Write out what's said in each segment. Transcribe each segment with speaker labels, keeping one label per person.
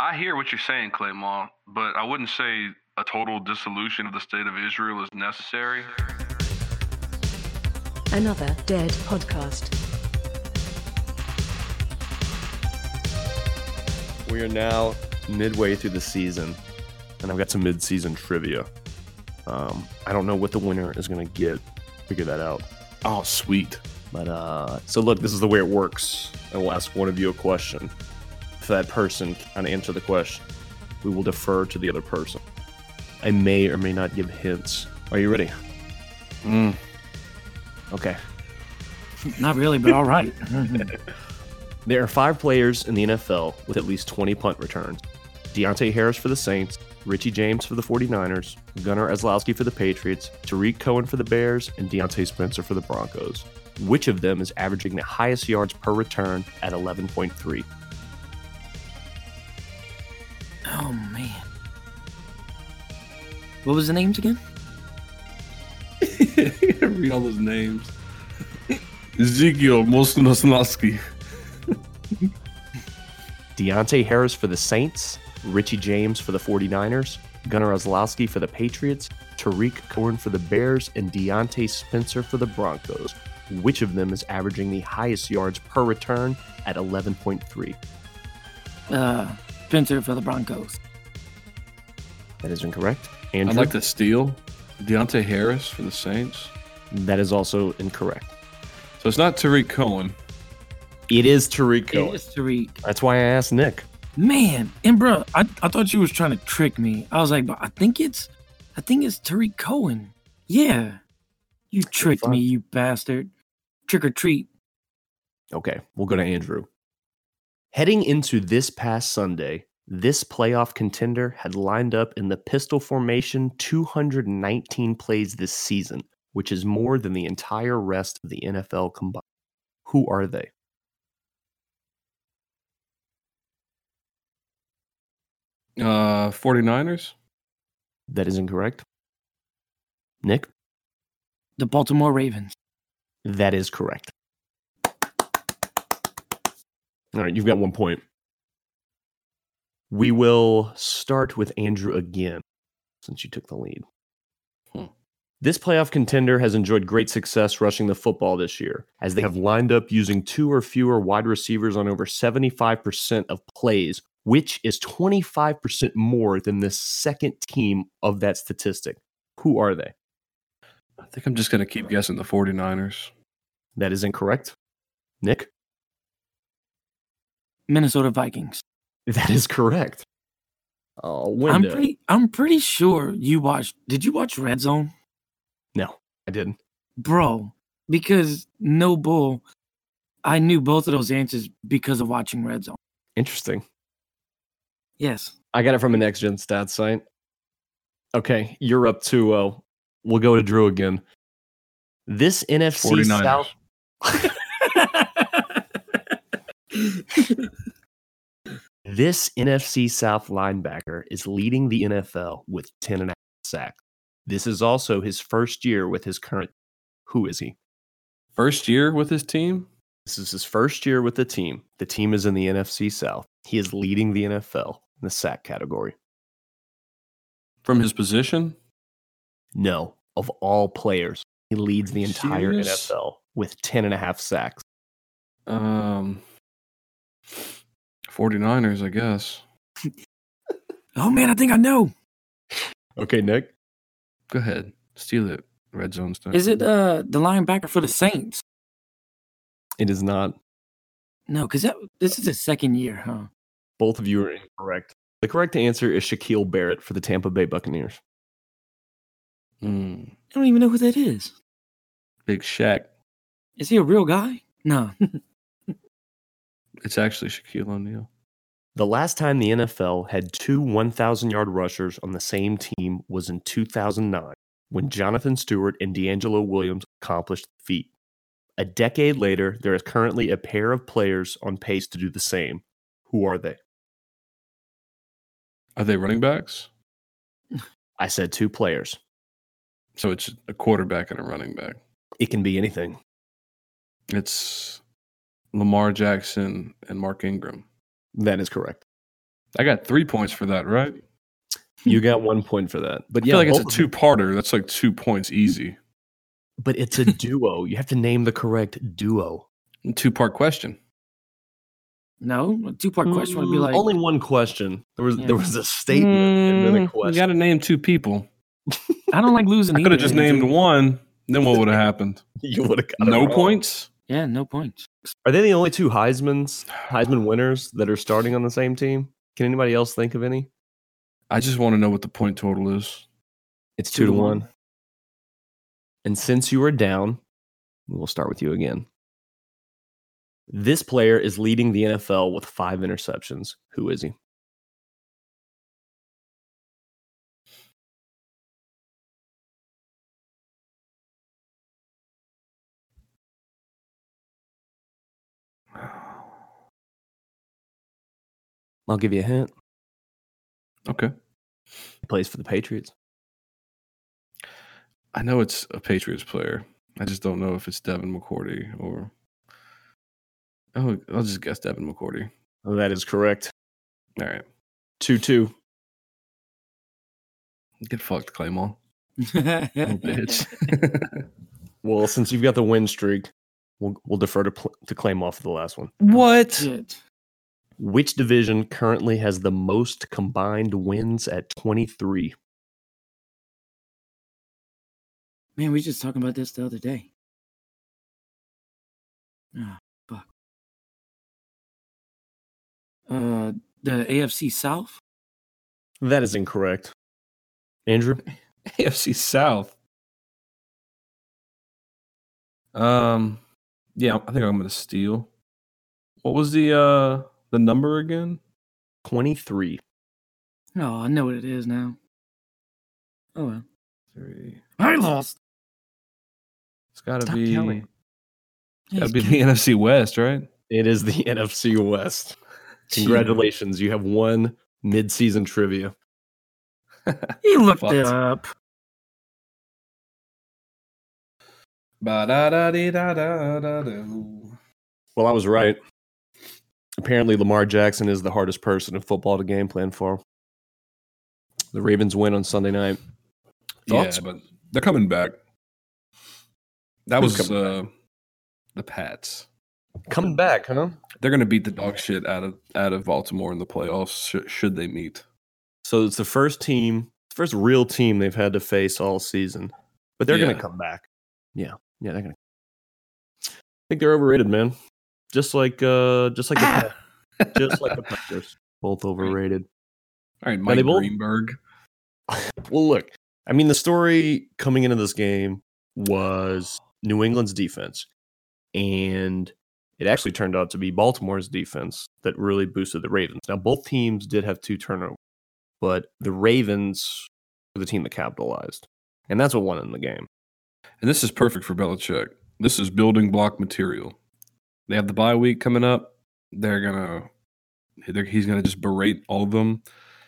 Speaker 1: I hear what you're saying, Claymont, but I wouldn't say a total dissolution of the state of Israel is necessary.
Speaker 2: Another Dead podcast.
Speaker 3: We are now midway through the season, and I've got some mid-season trivia. I don't know what the winner is going to get. Figure that out.
Speaker 4: Oh, sweet.
Speaker 3: But, so look, this is the way it works. I will ask one of you a question. If that person can answer the question, we will defer to the other person. I may or may not give hints. Are you ready? Okay.
Speaker 5: Not really, but all right.
Speaker 3: There are 5 players in the NFL with at least 20 punt returns. Deontay Harris for the Saints, Richie James for the 49ers, Gunnar Olszewski for the Patriots, Tariq Cohen for the Bears, and Deontay Spencer for the Broncos. Which of them is averaging the highest yards per return at 11.3?
Speaker 5: Oh, man. What was the names again?
Speaker 4: Read all those names. Ezekiel Mosnowski.
Speaker 3: Deontay Harris for the Saints, Richie James for the 49ers, Gunnar Olszewski for the Patriots, Tariq Cohen for the Bears, and Deontay Spencer for the Broncos. Which of them is averaging the highest yards per return at 11.3?
Speaker 5: Spencer for the Broncos.
Speaker 3: That is incorrect. Andrew?
Speaker 4: I'd like to steal Deontay Harris for the Saints.
Speaker 3: That is also incorrect.
Speaker 4: So it's not Tariq Cohen.
Speaker 3: It is Tariq Cohen.
Speaker 5: It is Tariq.
Speaker 3: That's why I asked Nick.
Speaker 5: Man, and bro, I thought you was trying to trick me. I was like, but I think it's Tariq Cohen. Yeah. You tricked me, you bastard. Trick or treat.
Speaker 3: Okay, we'll go to Andrew. Heading into this past Sunday, this playoff contender had lined up in the pistol formation 219 plays this season, which is more than the entire rest of the NFL combined. Who are they?
Speaker 4: Uh, 49ers?
Speaker 3: That is incorrect. Nick?
Speaker 5: The Baltimore Ravens.
Speaker 3: That is correct. All right, you've got 1 point. We will start with Andrew again, since you took the lead. This playoff contender has enjoyed great success rushing the football this year, as they have lined up using 2 or fewer wide receivers on over 75% of plays, which is 25% more than the second team of that statistic. Who are they?
Speaker 4: I think I'm just going to keep guessing the 49ers.
Speaker 3: That is incorrect. Nick?
Speaker 5: Minnesota Vikings.
Speaker 3: That is correct. Wenda.
Speaker 5: I'm pretty sure you watched. Did you watch Red Zone?
Speaker 3: No, I didn't.
Speaker 5: Bro, because no bull, I knew both of those answers because of watching Red Zone.
Speaker 3: Interesting.
Speaker 5: Yes.
Speaker 3: I got it from a Next Gen Stats site. Okay, you're up 2-0. We'll go to Drew again. This NFC
Speaker 4: 49ers.
Speaker 3: South... This NFC South linebacker is leading the NFL with 10.5 sacks. This is also his first year with his current... Who is he?
Speaker 4: First year with his team?
Speaker 3: This is his first year with the team. The team is in the NFC South. He is leading the NFL in the sack category.
Speaker 4: From his position?
Speaker 3: No, of all players. He leads the entire
Speaker 4: Serious?
Speaker 3: NFL with 10.5 sacks.
Speaker 4: 49ers, I guess.
Speaker 5: Oh man, I think I know.
Speaker 3: Okay, Nick?
Speaker 4: Go ahead. Steal it. Red zone stuff.
Speaker 5: Is it the linebacker for the Saints?
Speaker 3: It is not.
Speaker 5: No, because this is his second year, huh?
Speaker 3: Both of you are incorrect. The correct answer is Shaquille Barrett for the Tampa Bay Buccaneers.
Speaker 5: I don't even know who that is.
Speaker 4: Big Shaq.
Speaker 5: Is he a real guy? No.
Speaker 4: It's actually Shaquille O'Neal.
Speaker 3: The last time the NFL had 2 1,000-yard rushers on the same team was in 2009, when Jonathan Stewart and D'Angelo Williams accomplished the feat. A decade later, there is currently a pair of players on pace to do the same. Who are they?
Speaker 4: Are they running backs?
Speaker 3: I said 2 players.
Speaker 4: So it's a quarterback and a running back.
Speaker 3: It can be anything.
Speaker 4: It's Lamar Jackson and Mark Ingram.
Speaker 3: That is correct.
Speaker 4: I got 3 points for that, right?
Speaker 3: You got 1 point for that. But
Speaker 4: I feel like it's a
Speaker 3: both of them-
Speaker 4: two-parter. That's like 2 points easy.
Speaker 3: But it's a duo. You have to name the correct duo.
Speaker 4: 2-part question.
Speaker 5: No, a two-part question would be like
Speaker 3: only one question. There was
Speaker 5: Yeah.
Speaker 3: there was a statement and then a
Speaker 4: You
Speaker 3: question.
Speaker 4: got to name 2 people.
Speaker 5: I don't like losing.
Speaker 4: I could have
Speaker 5: either,
Speaker 4: just
Speaker 5: Andrew.
Speaker 4: named one. Then what would have happened?
Speaker 3: You would have got it
Speaker 4: No
Speaker 3: wrong.
Speaker 4: points?
Speaker 5: Yeah, no points.
Speaker 3: Are they the only 2 Heisman winners that are starting on the same team? Can anybody else think of any?
Speaker 4: I just want to know what the point total is.
Speaker 3: It's
Speaker 5: 2 to
Speaker 3: 2-1. And since you are down, we'll start with you again. This player is leading the NFL with 5 interceptions. Who is he? I'll give you a hint.
Speaker 4: Okay.
Speaker 3: He plays for the Patriots.
Speaker 4: I know it's a Patriots player. I just don't know if it's Devin McCourty or... Oh, I'll just guess Devin McCourty.
Speaker 3: Oh, that is correct.
Speaker 4: All right.
Speaker 3: 2-2.
Speaker 4: Get fucked, Claymore.
Speaker 5: Bitch.
Speaker 4: Bitch.
Speaker 3: Well, since you've got the win streak, we'll defer to claim off the last one.
Speaker 4: What?
Speaker 5: Shit.
Speaker 3: Which division currently has the most combined wins at 23?
Speaker 5: Man, we just talking about this the other day. Ah, fuck. The AFC South?
Speaker 3: That is incorrect. Andrew?
Speaker 4: AFC South. Yeah, I think I'm gonna steal. What was the number again?
Speaker 3: 23.
Speaker 5: Oh, I know what it is now. Oh well.
Speaker 4: 3.
Speaker 5: I lost.
Speaker 4: It's gotta
Speaker 3: Stop
Speaker 4: be.
Speaker 3: counting.
Speaker 4: Gotta be the NFC West, right?
Speaker 3: It is the NFC West. Congratulations. You have won mid-season trivia.
Speaker 5: He looked
Speaker 4: Fucked.
Speaker 5: it up.
Speaker 4: Ba-da-da-dee-da-da-da-do.
Speaker 3: Well, I was right. Apparently, Lamar Jackson is the hardest person in football to game plan for. The Ravens win on Sunday night. Thoughts?
Speaker 4: Yeah, but they're coming back. That
Speaker 3: Who's
Speaker 4: was
Speaker 3: coming
Speaker 4: the Pats.
Speaker 3: Coming back, huh?
Speaker 4: They're going to beat the dog shit out of Baltimore in the playoffs should they meet.
Speaker 3: So it's the first real team they've had to face all season. But they're going
Speaker 4: Yeah.
Speaker 3: to come back. Yeah, they're going to. I think they're overrated, man. Just like the just like the Packers, both overrated.
Speaker 4: All right,
Speaker 3: Now,
Speaker 4: Mike
Speaker 3: they both-
Speaker 4: Greenberg.
Speaker 3: Well, look, I mean, the story coming into this game was New England's defense, and it actually turned out to be Baltimore's defense that really boosted the Ravens. Now, both teams did have 2 turnovers, but the Ravens were the team that capitalized, and that's what won in the game.
Speaker 4: And this is perfect for Belichick. This is building block material. They have the bye week coming up. He's gonna just berate all of them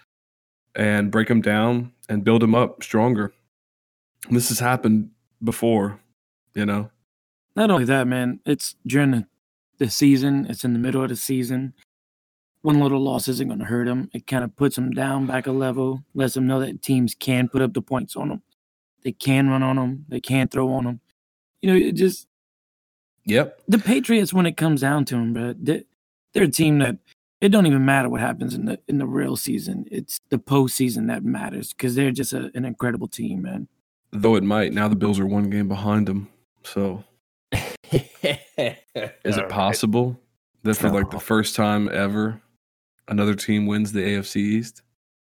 Speaker 4: and break them down and build them up stronger. And this has happened before, you know.
Speaker 5: Not only that, man, it's during the season. It's in the middle of the season. One little loss isn't going to hurt them. It kind of puts them down back a level, lets them know that teams can put up the points on them. They can run on them. They can throw on them. You know, it just
Speaker 4: Yep.
Speaker 5: the Patriots, when it comes down to them, but they're a team that it don't even matter what happens in the real season. It's the postseason that matters because they're just an incredible team, man.
Speaker 4: Though it might. Now the Bills are 1 game behind them. So is it possible that for like the
Speaker 3: No.
Speaker 4: first time ever, another team wins the AFC East?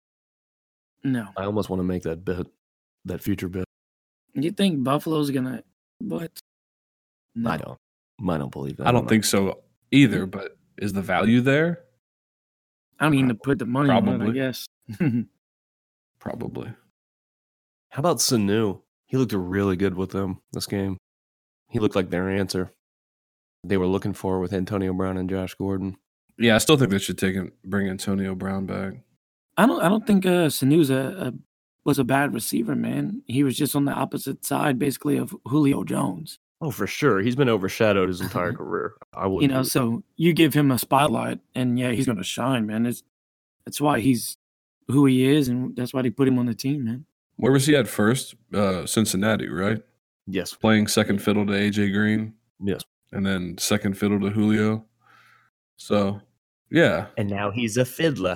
Speaker 5: No,
Speaker 3: I almost want to make that bet, that future bet.
Speaker 5: you think Buffalo's gonna what? No.
Speaker 3: I don't believe that.
Speaker 4: I don't think so either, but is the value there?
Speaker 5: I mean, to put the money on it, I
Speaker 4: Probably.
Speaker 5: guess.
Speaker 4: Probably.
Speaker 3: How about Sanu? He looked really good with them this game. He looked like their answer. They were looking for with Antonio Brown and Josh Gordon.
Speaker 4: Yeah, I still think they should bring Antonio Brown back.
Speaker 5: I don't think Sanu's was a bad receiver, man. He was just on the opposite side, basically, of Julio Jones.
Speaker 3: Oh, for sure. He's been overshadowed his entire career. I would.
Speaker 5: You know, so you give him a spotlight, and yeah, he's going to shine, man. That's why he's who he is, and that's why they put him on the team, man.
Speaker 4: Where was he at first? Cincinnati, right?
Speaker 3: Yes.
Speaker 4: Playing second fiddle to AJ Green.
Speaker 3: Yes.
Speaker 4: And then second fiddle to Julio. So, yeah.
Speaker 3: And now he's a fiddler.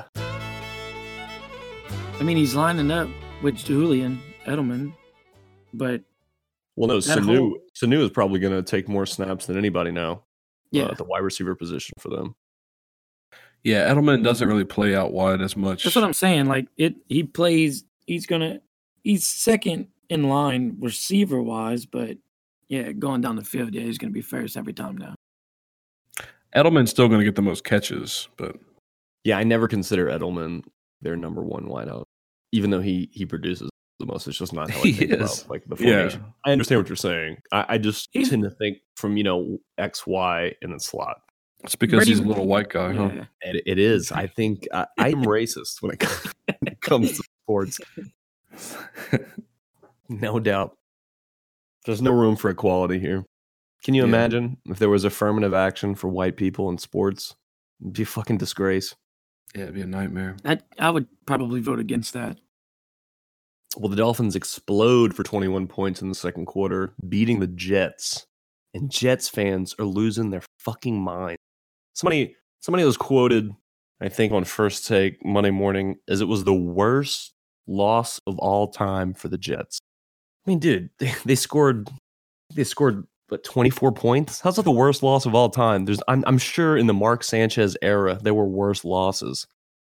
Speaker 5: I mean, he's lining up with Julian Edelman, but
Speaker 3: Well, no,
Speaker 5: That
Speaker 3: Sanu
Speaker 5: whole-
Speaker 3: Sanu is probably going to take more snaps than anybody now.
Speaker 5: yeah,
Speaker 3: At the wide receiver position for them.
Speaker 4: Yeah, Edelman doesn't really play out wide as much.
Speaker 5: that's what I'm saying. Like he plays. He's second in line receiver wise, but yeah, going down the field, yeah, he's gonna be first every time now.
Speaker 4: Edelman's still going to get the most catches, but
Speaker 3: Yeah, I never consider Edelman their number one wideout, even though he produces the most. It's just not how I
Speaker 4: He
Speaker 3: think
Speaker 4: is.
Speaker 3: about like the
Speaker 4: Yeah.
Speaker 3: formation. I understand what you're saying. I just
Speaker 5: He's-
Speaker 3: tend to think from X, Y, and then slot.
Speaker 4: it's because
Speaker 5: Brady-
Speaker 4: he's a little white guy, huh?
Speaker 5: Yeah.
Speaker 3: It is. I think I am racist when it comes to sports. No doubt. There's no room for equality here. Can you
Speaker 4: Yeah.
Speaker 3: imagine if there was affirmative action for white people in sports? It'd be a fucking disgrace.
Speaker 4: Yeah, it'd be a nightmare.
Speaker 5: I would probably vote against that.
Speaker 3: Well, the Dolphins explode for 21 points in the second quarter, beating the Jets. And Jets fans are losing their fucking mind. Somebody was quoted, I think, on First Take Monday morning as it was the worst loss of all time for the Jets. I mean, dude, they scored what, 24 points? How's that the worst loss of all time? I'm sure in the Mark Sanchez era there were worse losses.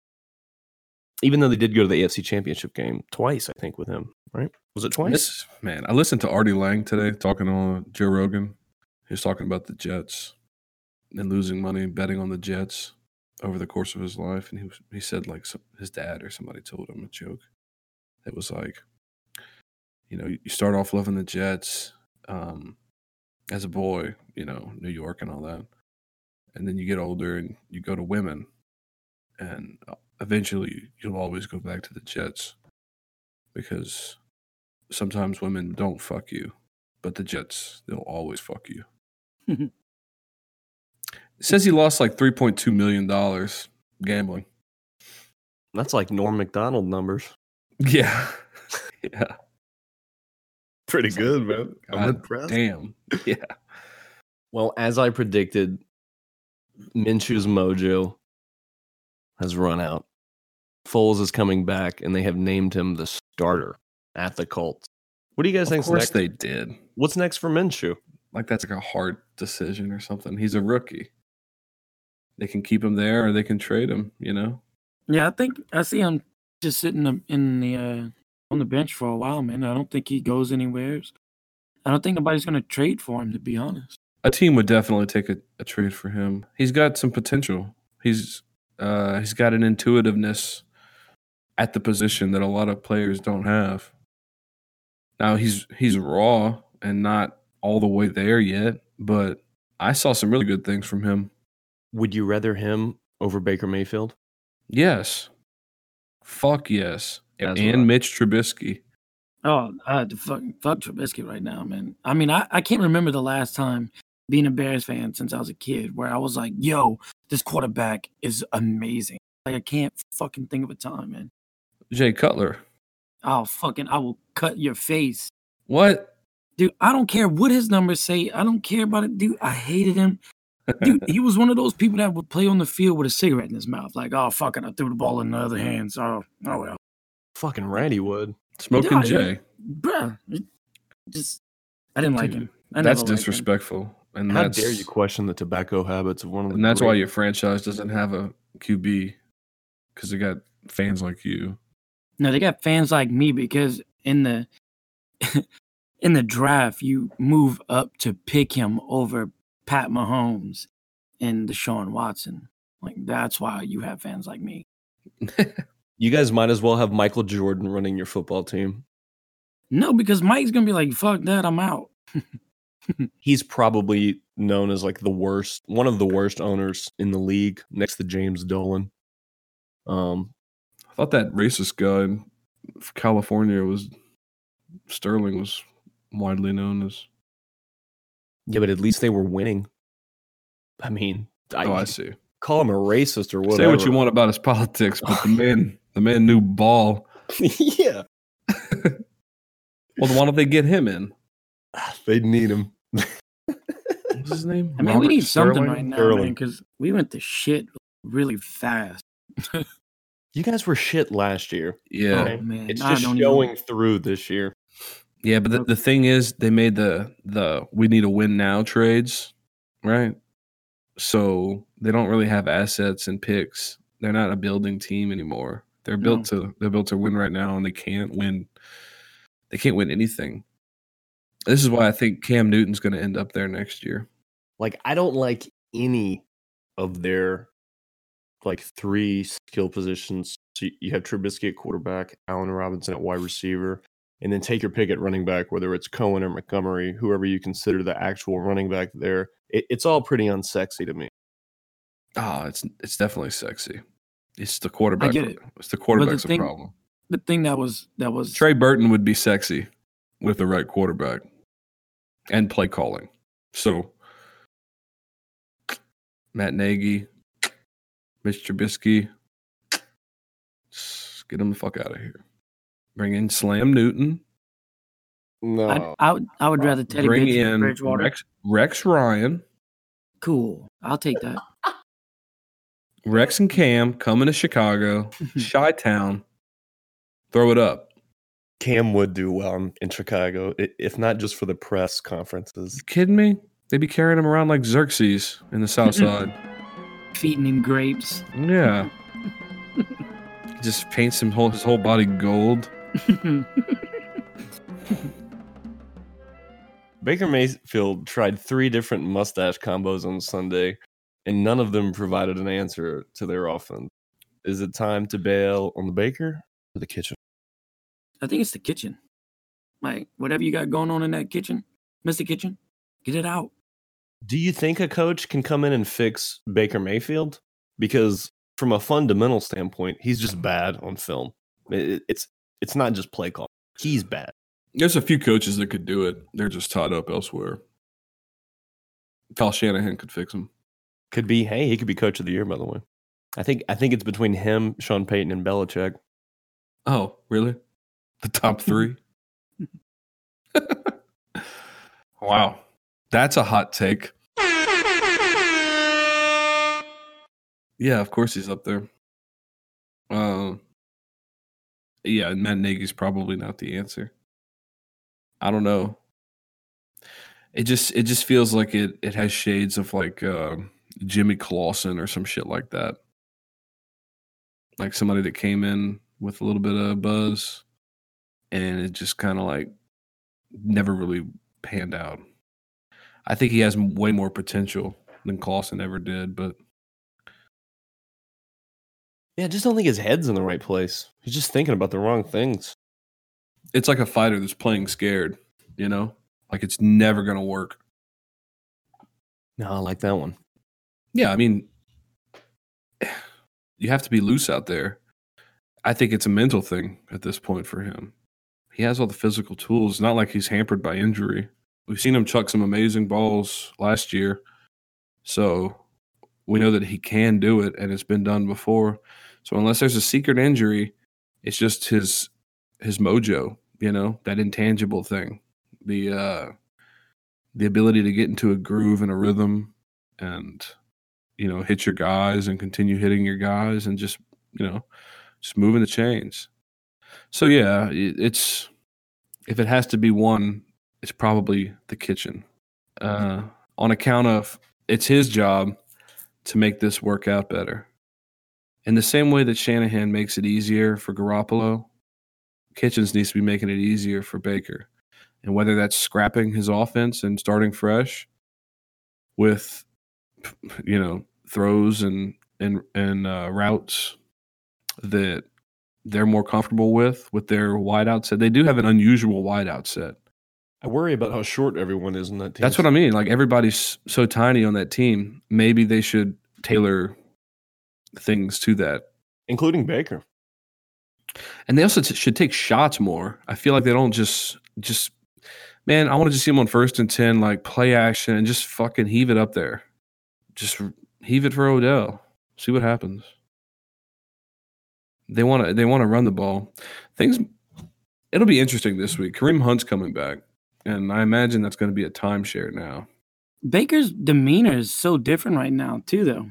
Speaker 3: Even though they did go to the AFC Championship game twice, I think, with him, right? Was it twice?
Speaker 4: I listened to Artie Lang today talking on Joe Rogan. He was talking about the Jets and losing money betting on the Jets over the course of his life, and he said like his dad or somebody told him a joke. It was like, you start off loving the Jets as a boy, New York and all that, and then you get older and you go to women, and eventually you'll always go back to the Jets because sometimes women don't fuck you, but the Jets, they'll always fuck you. It says he lost like $3.2 million gambling.
Speaker 3: That's like Norm Macdonald numbers.
Speaker 4: Yeah. Yeah.
Speaker 3: Pretty good, man.
Speaker 4: God damn. Yeah.
Speaker 3: Well, as I predicted, Minshew's mojo has run out. Foles is coming back, and they have named him the starter at the Colts. What do you guys
Speaker 4: Of
Speaker 3: think's
Speaker 4: course
Speaker 3: next?
Speaker 4: they did.
Speaker 3: What's next for Minshew?
Speaker 4: Like that's like a hard decision or something. He's a rookie. They can keep him there or they can trade him,
Speaker 5: Yeah, I think I see him just sitting on the bench for a while, man. I don't think he goes anywhere. I don't think nobody's going to trade for him, to be honest.
Speaker 4: A team would definitely take a trade for him. He's got some potential. He's got an intuitiveness at the position that a lot of players don't have. Now he's raw and not all the way there yet, but I saw some really good things from him.
Speaker 5: Would
Speaker 3: you rather him over Baker Mayfield?
Speaker 4: Yes. Fuck yes.
Speaker 3: That's
Speaker 4: And
Speaker 3: right.
Speaker 4: Mitch Trubisky.
Speaker 5: Oh, I had to fuck Trubisky right now, man. I mean, I can't remember the last time being a Bears fan since I was a kid where I was like, yo, this quarterback is amazing. Like, I can't fucking think of a time, man.
Speaker 4: Jay Cutler.
Speaker 5: I will cut your face.
Speaker 4: What?
Speaker 5: Dude, I don't care what his numbers say. I don't care about it. Dude, I hated him. Dude, he was one of those people that would play on the field with a cigarette in his mouth. Like, oh, fuck it, I threw the ball in the other hands. Oh well.
Speaker 3: Fucking Randy Wood.
Speaker 4: Smoking
Speaker 5: Yeah,
Speaker 4: Jay.
Speaker 5: Bruh. I didn't like
Speaker 4: Dude,
Speaker 5: him. I
Speaker 4: That's
Speaker 5: never liked him.
Speaker 4: disrespectful. And
Speaker 3: How
Speaker 4: that's
Speaker 3: dare you question the tobacco habits of one of the
Speaker 4: and that's why
Speaker 3: great-
Speaker 4: your franchise doesn't have a QB because they got fans like you.
Speaker 5: No, they got fans like me because in the in the draft, you move up to pick him over Pat Mahomes and Deshaun Watson. Like, that's why you have fans like me.
Speaker 3: You guys might as well have Michael Jordan running your football team.
Speaker 5: No, because Mike's going to be like, fuck that, I'm out.
Speaker 3: He's probably known as like one of the worst owners in the league, next to James Dolan.
Speaker 4: I thought that racist guy in California Sterling was widely known as.
Speaker 3: Yeah, but at least they were winning. I mean,
Speaker 4: I see.
Speaker 3: call him a racist or whatever.
Speaker 4: Say what you want about his politics, but the man knew ball.
Speaker 3: Yeah.
Speaker 4: Well, why don't they get him in?
Speaker 3: They need him.
Speaker 4: What's his name?
Speaker 5: I mean, we
Speaker 4: Robert
Speaker 5: need something
Speaker 4: Sterling?
Speaker 5: right now,
Speaker 3: Sterling.
Speaker 5: man, because we went to shit really fast.
Speaker 3: You guys were shit last year.
Speaker 4: Yeah.
Speaker 5: Oh, man.
Speaker 3: It's
Speaker 5: I
Speaker 3: just
Speaker 5: don't
Speaker 3: showing
Speaker 5: even-
Speaker 3: through this year.
Speaker 4: Yeah, but the thing is, they made the we need to win now trades, right? So they don't really have assets and picks. They're not a building team anymore. They're built to win right now, and they can't win. They can't win anything. This is why I think Cam Newton's going to end up there next year.
Speaker 3: Like, I don't like any of their like 3 skill positions. So you have Trubisky at quarterback, Allen Robinson at wide receiver, and then take your pick at running back, whether it's Cohen or Montgomery, whoever you consider the actual running back there. It's all pretty unsexy to me.
Speaker 4: It's definitely sexy. It's the quarterback.
Speaker 5: get it.
Speaker 4: It's the quarterback's
Speaker 5: thing-
Speaker 4: a problem.
Speaker 5: The thing that was
Speaker 4: Trey Burton would be sexy with the right quarterback and play calling. So Matt Nagy, Mitch Trubisky, just get him the fuck out of here. Bring in Slam Newton.
Speaker 3: No.
Speaker 5: I would rather Teddy
Speaker 4: Bring
Speaker 5: Bridgewater.
Speaker 4: in Rex Ryan.
Speaker 5: Cool. I'll take that.
Speaker 4: Rex and Cam coming to Chicago, Chi-Town. Throw it up.
Speaker 3: Cam would do well in Chicago, if not just for the press conferences.
Speaker 4: You kidding me? They'd be carrying him around like Xerxes in the South Side.
Speaker 5: Feeding him grapes.
Speaker 4: Yeah. He just paints his whole body gold.
Speaker 3: Baker Mayfield tried 3 different mustache combos on Sunday, and none of them provided an answer to their offense. Is it time to bail on the Baker or the kitchen?
Speaker 5: I think it's the kitchen. Like, whatever you got going on in that kitchen, Mr. Kitchen, get it out.
Speaker 3: Do you think a coach can come in and fix Baker Mayfield? Because from a fundamental standpoint, he's just bad on film. It's not just play call. He's bad.
Speaker 4: There's a few coaches that could do it. They're just tied up elsewhere. Kyle Shanahan could fix him.
Speaker 3: Could be, hey, he could be coach of the year, by the way. I think it's between him, Sean Payton, and Belichick.
Speaker 4: Oh, really? The top 3? Wow. That's a hot take. Yeah, of course he's up there. Yeah, Matt Nagy's probably not the answer. I don't know. It just feels like it has shades of like Jimmy Clausen or some shit like that. Like somebody that came in with a little bit of buzz and it just kind of like never really panned out. I think he has way more potential than Clausen ever did, but
Speaker 3: Yeah, I just don't think his head's in the right place. He's just thinking about the wrong things.
Speaker 4: it's like a fighter that's playing scared, you know? Like it's never going to work.
Speaker 3: No, I like that one.
Speaker 4: Yeah, I mean, you have to be loose out there. I think it's a mental thing at this point for him. He has all the physical tools. It's not like he's hampered by injury. We've seen him chuck some amazing balls last year. So we know that he can do it, and it's been done before. So unless there's a secret injury, it's just his mojo, you know, that intangible thing. The ability to get into a groove and a rhythm and, you know, hit your guys and continue hitting your guys and just, you know, just moving the chains. So, yeah, it's if it has to be one, it's probably the kitchen. On account of it's his job to make this work out better. In the same way that Shanahan makes it easier for Garoppolo, Kitchens needs to be making it easier for Baker. And whether that's scrapping his offense and starting fresh with, you know, throws and routes that they're more comfortable with their wideout set. They do have an unusual wideout set.
Speaker 3: I worry about how short everyone is in that team.
Speaker 4: That's what I mean. Like everybody's so tiny on that team. Maybe they should tailor things to that.
Speaker 3: Including Baker.
Speaker 4: And they also should take shots more. I feel like they don't just man, I want to just see them on 1st and 10, like play action and just fucking heave it up there. Just heave it for Odell. See what happens. They want to run the ball. It'll be interesting this week. Kareem Hunt's coming back, and I imagine that's going to be a timeshare now.
Speaker 5: Baker's demeanor is so different right now, too, though.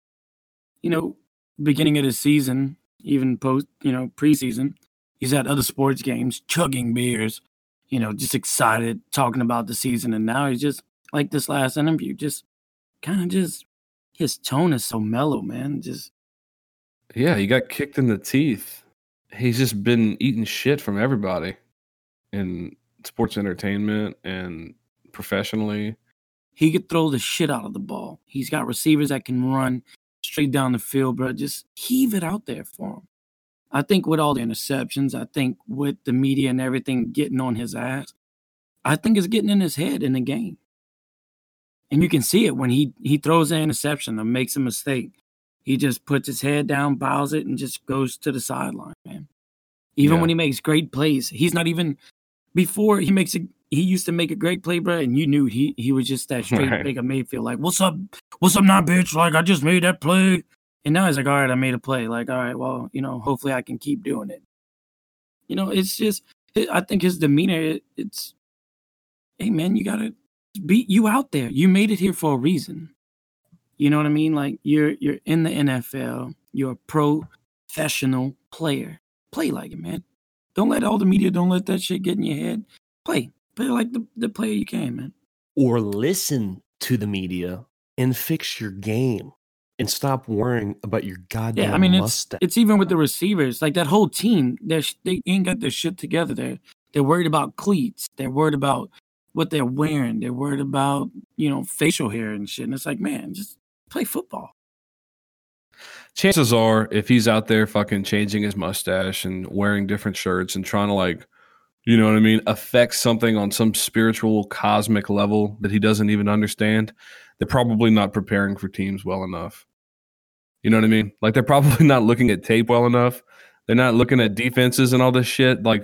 Speaker 5: Beginning of the season, even post, preseason, he's at other sports games, chugging beers, just excited, talking about the season. And now he's just, like this last interview, just kind of his tone is so mellow, man.
Speaker 4: Yeah, he got kicked in the teeth. He's just been eating shit from everybody in sports entertainment and professionally.
Speaker 5: He could throw the shit out of the ball. He's got receivers that can run straight down the field, bro. Just heave it out there for him. I think with all the interceptions, I think with the media and everything getting on his ass, I think it's getting in his head in the game. And you can see it when he throws an interception or makes a mistake. He just puts his head down, bows it, and just goes to the sideline, man. Even when he makes great plays, he's not even before he makes he used to make a great play, bro, and you knew he was just that straight Baker Mayfield, like, what's up now, bitch? Like, I just made that play. And now he's like, all right, I made a play. Like, all right, well, hopefully I can keep doing it. It's just, I think his demeanor, it's, hey, man, you got to beat you out there. You made it here for a reason. You know what I mean? Like, you're in the NFL. You're a professional player. Play like it, man. Don't let all the media, don't let that shit get in your head. Play like the player you can, man.
Speaker 3: Or listen to the media and fix your game and stop worrying about your goddamn mustache.
Speaker 5: It's even with the receivers. Like, that whole team, they ain't got their shit together there. They're worried about cleats. They're worried about what they're wearing. They're worried about, facial hair and shit. And it's like, man, just play football.
Speaker 4: Chances are, if he's out there fucking changing his mustache and wearing different shirts and trying to, like, you know what I mean, affect something on some spiritual, cosmic level that he doesn't even understand, they're probably not preparing for teams well enough. You know what I mean? Like, they're probably not looking at tape well enough. They're not looking at defenses and all this shit. Like,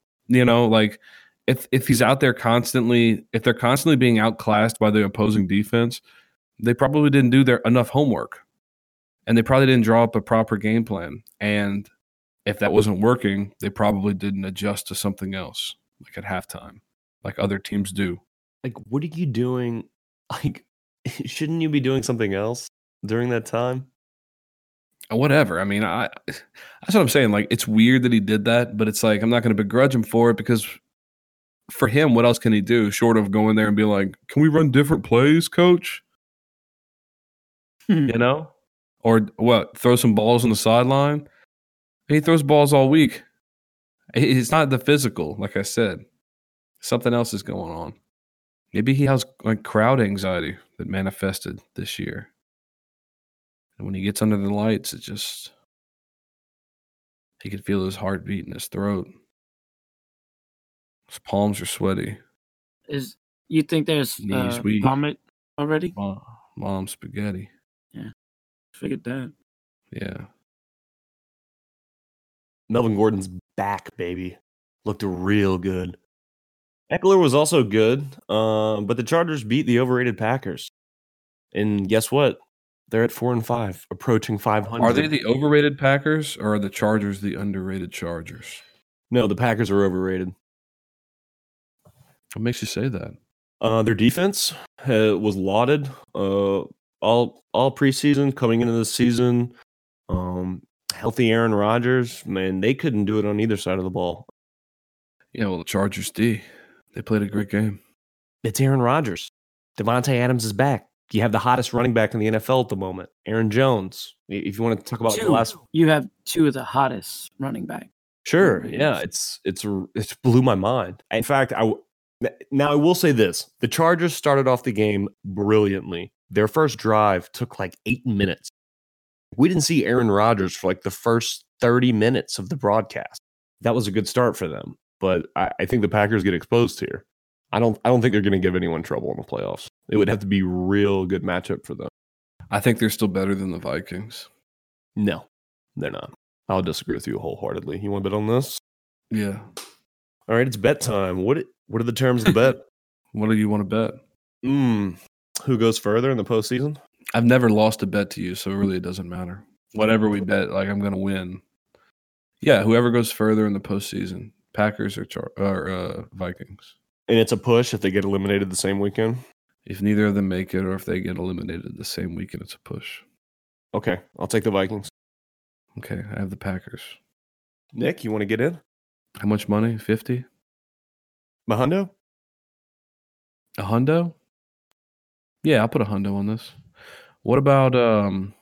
Speaker 4: if he's out there constantly, if they're constantly being outclassed by the opposing defense, they probably didn't do enough homework. And they probably didn't draw up a proper game plan. And if that wasn't working, they probably didn't adjust to something else, like at halftime, like other teams do.
Speaker 3: Like, what are you doing? Like, shouldn't you be doing something else during that time?
Speaker 4: Whatever. I mean, that's what I'm saying. Like, it's weird that he did that, but it's like, I'm not going to begrudge him for it, because for him, what else can he do short of going there and be like, can we run different plays, coach? Or what? Throw some balls on the sideline? He throws balls all week. It's not the physical, like I said. Something else is going on. Maybe he has like crowd anxiety that manifested this year. And when he gets under the lights, he can feel his heartbeat in his throat. His palms are sweaty.
Speaker 5: You think there's vomit already?
Speaker 4: Mom spaghetti.
Speaker 5: Yeah, figured that.
Speaker 4: Yeah.
Speaker 3: Melvin Gordon's back, baby. Looked real good. Eckler was also good, but the Chargers beat the overrated Packers. And guess what? They're at 4-5, approaching 500.
Speaker 4: Are they the overrated Packers, or are the Chargers the underrated Chargers?
Speaker 3: No, the Packers are overrated.
Speaker 4: What makes you say that?
Speaker 3: Their defense was lauded all preseason, coming into the season. Healthy Aaron Rodgers, man, they couldn't do it on either side of the ball.
Speaker 4: Yeah, well, the Chargers D. They played a great game.
Speaker 3: It's Aaron Rodgers. Devontae Adams is back. You have the hottest running back in the NFL at the moment, Aaron Jones. If you want to talk about the last,
Speaker 5: you have two of the hottest running backs.
Speaker 3: Sure, yeah, it's blew my mind. In fact, I will say this: the Chargers started off the game brilliantly. Their first drive took like 8 minutes. We didn't see Aaron Rodgers for like the first 30 minutes of the broadcast. That was a good start for them, but I think the Packers get exposed here. I don't think they're going to give anyone trouble in the playoffs. It would have to be real good matchup for them.
Speaker 4: I think they're still better than the Vikings.
Speaker 3: No, they're not. I'll disagree with you wholeheartedly. You want to bet on this?
Speaker 4: Yeah.
Speaker 3: All right, it's bet time. What are the terms of the bet?
Speaker 4: What do you want to bet?
Speaker 3: Who goes further in the postseason?
Speaker 4: I've never lost a bet to you, so really it doesn't matter. Whatever we bet, like I'm going to win. Yeah, whoever goes further in the postseason, Packers or Vikings.
Speaker 3: And it's a push if they get eliminated the same weekend?
Speaker 4: If neither of them make it or if they get eliminated the same weekend, it's a push.
Speaker 3: Okay, I'll take the Vikings.
Speaker 4: Okay, I have the Packers.
Speaker 3: Nick, you want to get in?
Speaker 4: How much money? 50?
Speaker 3: Mahundo?
Speaker 4: A hundo? Yeah, I'll put a hundo on this. What about the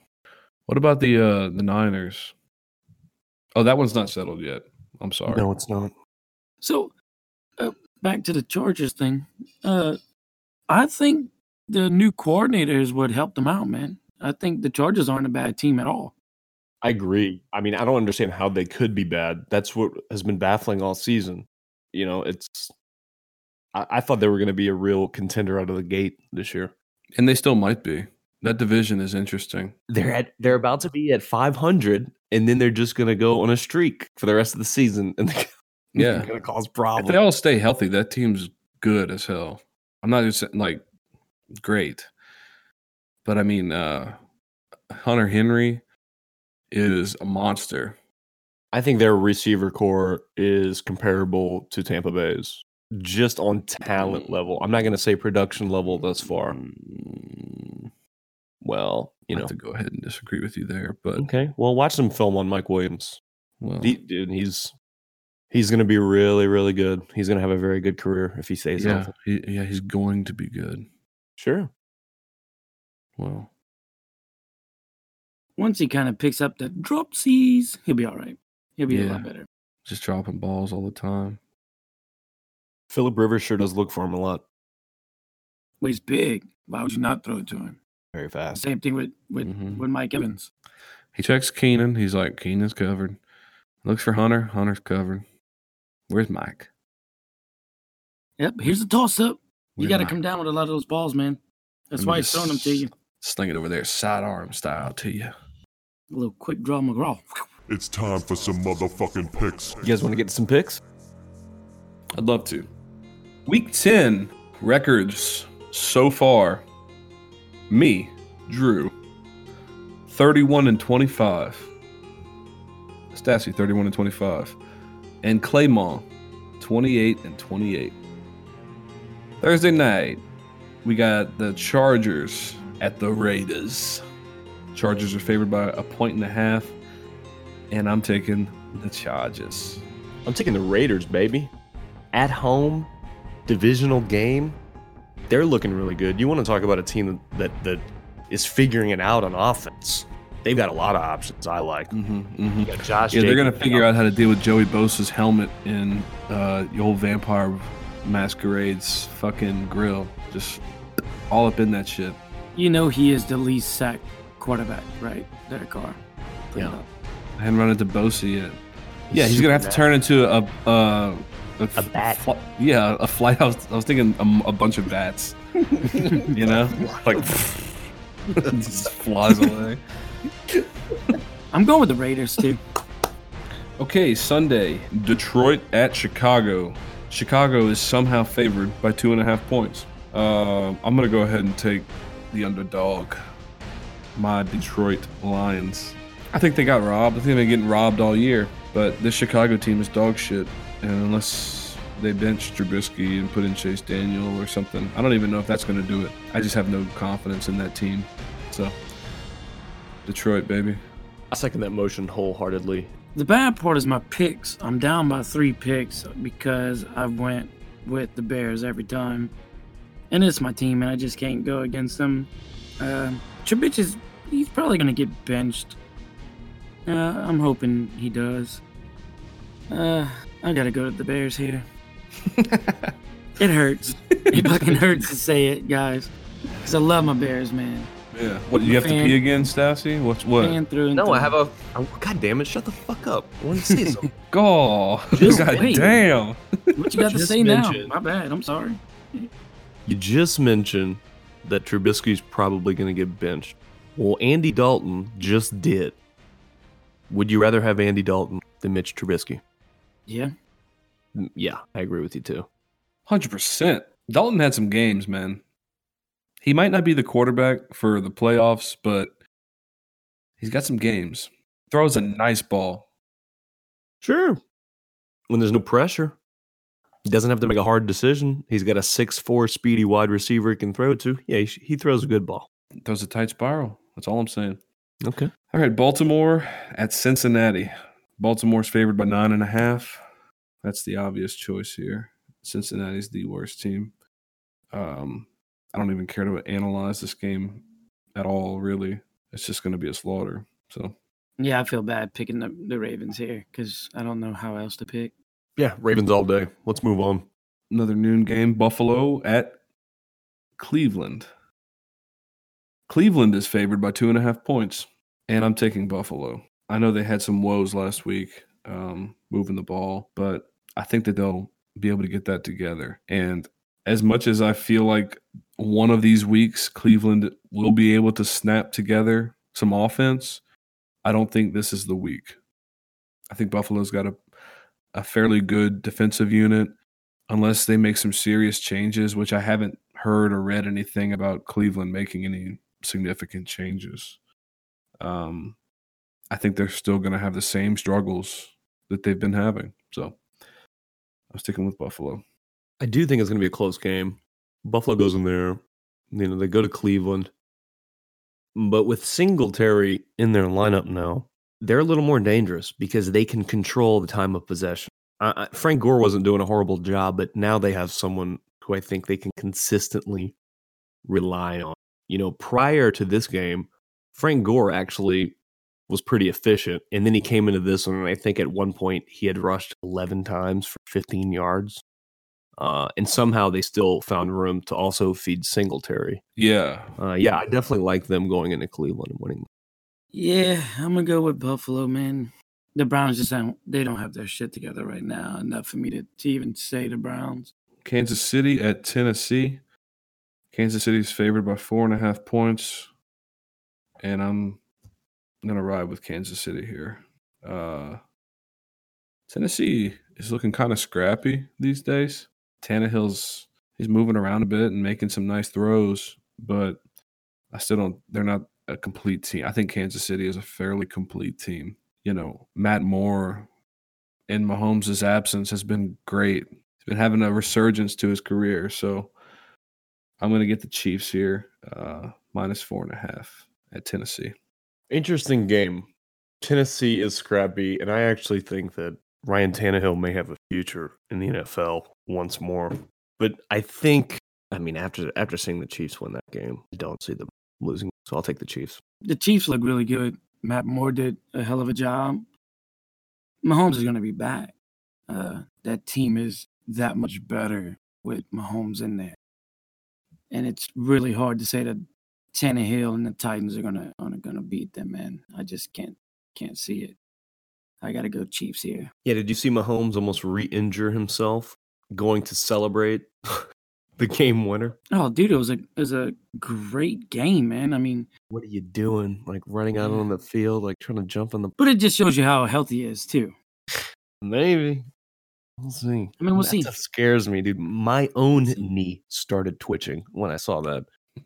Speaker 4: Niners? Oh, that one's not settled yet. I'm sorry.
Speaker 3: No, it's not.
Speaker 5: So, back to the Chargers thing. I think the new coordinators would help them out, man. I think the Chargers aren't a bad team at all.
Speaker 3: I agree. I mean, I don't understand how they could be bad. That's what has been baffling all season. You know, I thought they were going to be a real contender out of the gate this year.
Speaker 4: And they still might be. That division is interesting.
Speaker 3: They're about to be at 500, and then they're just going to go on a streak for the rest of the season, and they're going to cause
Speaker 4: If
Speaker 3: problems.
Speaker 4: they all stay healthy, that team's good as hell. I'm not just saying, like, great. But, I mean, Hunter Henry is a monster.
Speaker 3: I think their receiver core is comparable to Tampa Bay's, just on talent level. I'm not going to say production level thus far. Well,
Speaker 4: I have to go ahead and disagree with you there. But
Speaker 3: okay. Well, watch some film on Mike Williams.
Speaker 4: well,
Speaker 3: Dude, he's going to be really, really good. He's going to have a very good career if he stays healthy.
Speaker 4: he's going to be good.
Speaker 3: Sure.
Speaker 4: Well,
Speaker 5: Once he kind of picks up the dropsies, he'll be all right. He'll be a lot better.
Speaker 4: just dropping balls all the time.
Speaker 3: Phillip Rivers sure does look for him a lot.
Speaker 5: Well, he's big. Why would you not throw it to him?
Speaker 3: Very fast.
Speaker 5: Same thing with Mike Evans.
Speaker 4: He checks Keenan. He's like, Keenan's covered. Looks for Hunter. Hunter's covered. Where's Mike?
Speaker 5: Yep, here's the toss-up. You
Speaker 4: Where's
Speaker 5: got to
Speaker 4: Mike?
Speaker 5: come down with a lot of those balls, man. That's
Speaker 4: Let
Speaker 5: why
Speaker 4: me
Speaker 5: he's throwing them to you.
Speaker 4: Sling it over there, sidearm style to you.
Speaker 5: A little quick draw McGraw.
Speaker 6: It's time for some motherfucking picks.
Speaker 3: You guys want to get to some picks?
Speaker 4: I'd love to. Week 10 records so far. Me, Drew, 31-25. Stassi, 31-25. And Claymont, 28-28. Thursday night, we got the Chargers at the Raiders. Chargers are favored by 1.5, and I'm taking the Chargers.
Speaker 3: I'm taking the Raiders, baby. At home, divisional game. They're looking really good. You want to talk about a team that is figuring it out on offense. They've got a lot of options I like. You got Josh
Speaker 4: Yeah, they're going to
Speaker 3: Jacobs.
Speaker 4: figure out how to deal with Joey Bosa's helmet in the old Vampire Masquerade's fucking grill. Just all up in that shit.
Speaker 5: You know he is the least sacked quarterback, right? Derek Carr. Put it
Speaker 3: Yeah.
Speaker 5: up.
Speaker 4: I hadn't run into Bosa yet. Yeah, he's going to have to turn into a
Speaker 3: bat.
Speaker 4: A flight. I was thinking a bunch of bats. You know? Like, just flies away.
Speaker 5: I'm going with the Raiders, too.
Speaker 4: Okay, Sunday, Detroit at Chicago. Chicago is somehow favored by 2.5 points. I'm going to go ahead and take the underdog, my Detroit Lions. I think they got robbed. I think they've been getting robbed all year. But this Chicago team is dog shit. And unless they bench Trubisky and put in Chase Daniel or something, I don't even know if that's going to do it. I just have no confidence in that team. So, Detroit, baby.
Speaker 3: I second that motion wholeheartedly.
Speaker 5: The bad part is my picks. I'm down by 3 picks because I went with the Bears every time. And it's my team, and I just can't go against them. Trubisky, he's probably going to get benched. I'm hoping he does. I got to go to the Bears here. It hurts. It fucking hurts to say it, guys. Because I love my Bears, man.
Speaker 4: Yeah. What, you have to pee again, Stassi? What?
Speaker 5: Fan through and
Speaker 3: No,
Speaker 5: through.
Speaker 3: I have God damn it! Shut the fuck up. I want to say something.
Speaker 4: God.
Speaker 5: Just
Speaker 4: God
Speaker 5: wait.
Speaker 4: damn.
Speaker 5: What you got to
Speaker 3: Just
Speaker 5: say now?
Speaker 3: mentioned-
Speaker 5: My bad. I'm sorry.
Speaker 3: You just mentioned that Trubisky's probably going to get benched. Well, Andy Dalton just did. Would you rather have Andy Dalton than Mitch Trubisky?
Speaker 5: Yeah.
Speaker 3: Yeah, I agree with you too.
Speaker 4: 100%. Dalton had some games, man. He might not be the quarterback for the playoffs, but he's got some games. Throws a nice ball.
Speaker 3: Sure. When there's no pressure, he doesn't have to make a hard decision. He's got a 6'4" speedy wide receiver he can throw to. Yeah, he throws a good ball.
Speaker 4: Throws a tight spiral. That's all I'm saying.
Speaker 3: Okay.
Speaker 4: All right, Baltimore at Cincinnati. Baltimore's favored by 9.5. That's the obvious choice here. Cincinnati's the worst team. I don't even care to analyze this game at all, really. It's just going to be a slaughter. So,
Speaker 5: Yeah, I feel bad picking the Ravens here because I don't know how else to pick.
Speaker 3: Yeah, Ravens all day. Let's move on.
Speaker 4: another noon game. Buffalo at Cleveland. Cleveland is favored by 2.5 points, and I'm taking Buffalo. I know they had some woes last week moving the ball, but I think that they'll be able to get that together. And as much as I feel like one of these weeks Cleveland will be able to snap together some offense, I don't think this is the week. I think Buffalo's got a fairly good defensive unit, unless they make some serious changes, which I haven't heard or read anything about Cleveland making any significant changes. I think they're still going to have the same struggles that they've been having. So I'm sticking with Buffalo.
Speaker 3: I do think it's going to be a close game. Buffalo goes in there. They go to Cleveland. But with Singletary in their lineup now, they're a little more dangerous because they can control the time of possession. Frank Gore wasn't doing a horrible job, but now they have someone who I think they can consistently rely on. Prior to this game, Frank Gore actually was pretty efficient. And then he came into this one, and I think at one point he had rushed 11 times for 15 yards. And somehow they still found room to also feed Singletary.
Speaker 4: Yeah.
Speaker 3: I definitely like them going into Cleveland and winning.
Speaker 5: Yeah, I'm going to go with Buffalo, man. The Browns they don't have their shit together right now. Enough for me to even say the Browns.
Speaker 4: Kansas City at Tennessee. Kansas City is favored by 4.5 points. And I'm going to ride with Kansas City here. Tennessee is looking kind of scrappy these days. Tannehill's he's moving around a bit and making some nice throws, but they're not a complete team. I think Kansas City is a fairly complete team. Matt Moore in Mahomes' absence has been great. He's been having a resurgence to his career. So I'm going to get the Chiefs here, minus 4.5 at Tennessee.
Speaker 3: Interesting game. Tennessee is scrappy, and I actually think that Ryan Tannehill may have a future in the NFL once more. But I think, after seeing the Chiefs win that game, I don't see them losing. So I'll take the Chiefs.
Speaker 5: The Chiefs look really good. Matt Moore did a hell of a job. Mahomes is going to be back. That team is that much better with Mahomes in there. And it's really hard to say that Tannehill and the Titans are gonna beat them, man. I just can't see it. I got to go Chiefs here.
Speaker 3: Yeah, did you see Mahomes almost re-injure himself going to celebrate the game winner?
Speaker 5: Oh, dude, it was a great game, man.
Speaker 3: What are you doing? Like running out on the field, like trying to jump on the...
Speaker 5: But it just shows you how healthy he is, too.
Speaker 3: Maybe. We'll see.
Speaker 5: We'll see.
Speaker 3: That scares me, dude. My own knee started twitching when I saw that.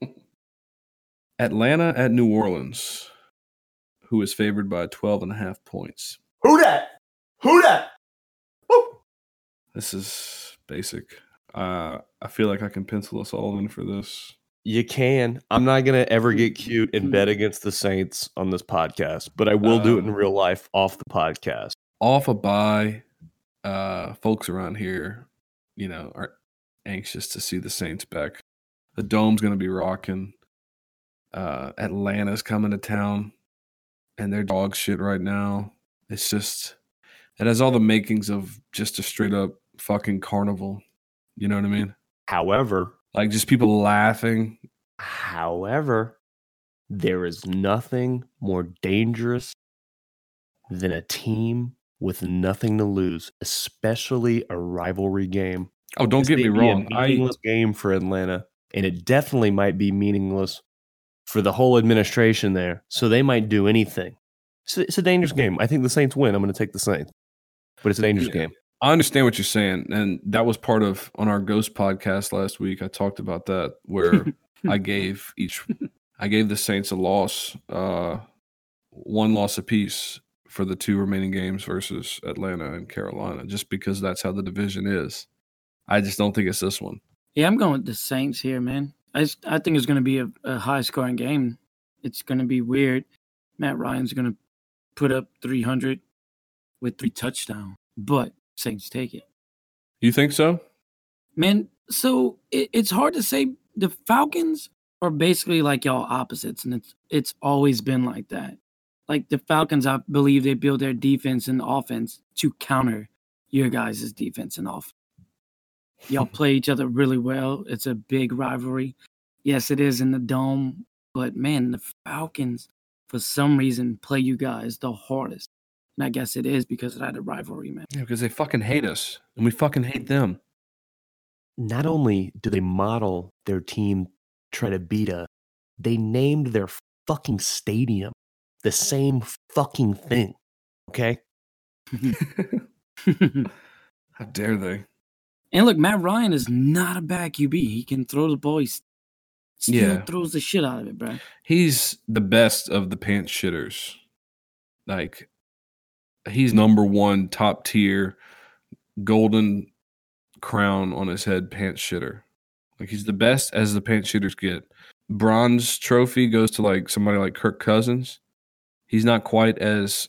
Speaker 4: Atlanta at New Orleans, who is favored by 12.5 points.
Speaker 3: Who that? Woo!
Speaker 4: This is basic. I feel like I can pencil us all in for this.
Speaker 3: You can. I'm not going to ever get cute and bet against the Saints on this podcast, but I will do it in real life off the podcast.
Speaker 4: Off a bye, folks around here, are anxious to see the Saints back. The Dome's going to be rocking. Atlanta's coming to town, and they're dog shit right now. It's just, it has all the makings of just a straight up fucking carnival. You know what I mean?
Speaker 3: However,
Speaker 4: like just people laughing.
Speaker 3: However, there is nothing more dangerous than a team with nothing to lose, especially a rivalry game.
Speaker 4: Oh, don't get me wrong.
Speaker 3: A meaningless game for Atlanta, and it definitely might be meaningless for the whole administration there. So they might do anything. It's a dangerous game. I think the Saints win. I'm going to take the Saints. But it's a dangerous game.
Speaker 4: I understand what you're saying. And that was part of, on our Ghost podcast last week, I talked about that, where I gave the Saints a loss, one loss apiece for the 2 remaining games versus Atlanta and Carolina, just because that's how the division is. I just don't think it's this one.
Speaker 5: Yeah, I'm going with the Saints here, man. I think it's going to be a high-scoring game. It's going to be weird. Matt Ryan's going to put up 300 with 3 touchdowns, but Saints take it.
Speaker 4: You think so?
Speaker 5: Man, so it's hard to say. The Falcons are basically like y'all opposites, and it's always been like that. Like the Falcons, I believe they build their defense and offense to counter your guys' defense and offense. Y'all play each other really well. It's a big rivalry. Yes, it is in the dome, but man, the Falcons, for some reason, play you guys the hardest. And I guess it is because of that rivalry, man.
Speaker 4: Yeah, because they fucking hate us, and we fucking hate them.
Speaker 3: Not only do they model their team try to beat us, they named their fucking stadium the same fucking thing. Okay?
Speaker 4: How dare they?
Speaker 5: And look, Matt Ryan is not a bad QB. He can throw the ball. He still throws the shit out of it, bro.
Speaker 4: He's the best of the pants shitters. Like, he's number 1 top tier, golden crown on his head pants shitter. Like, he's the best as the pants shitters get. Bronze trophy goes to like somebody like Kirk Cousins. He's not quite as,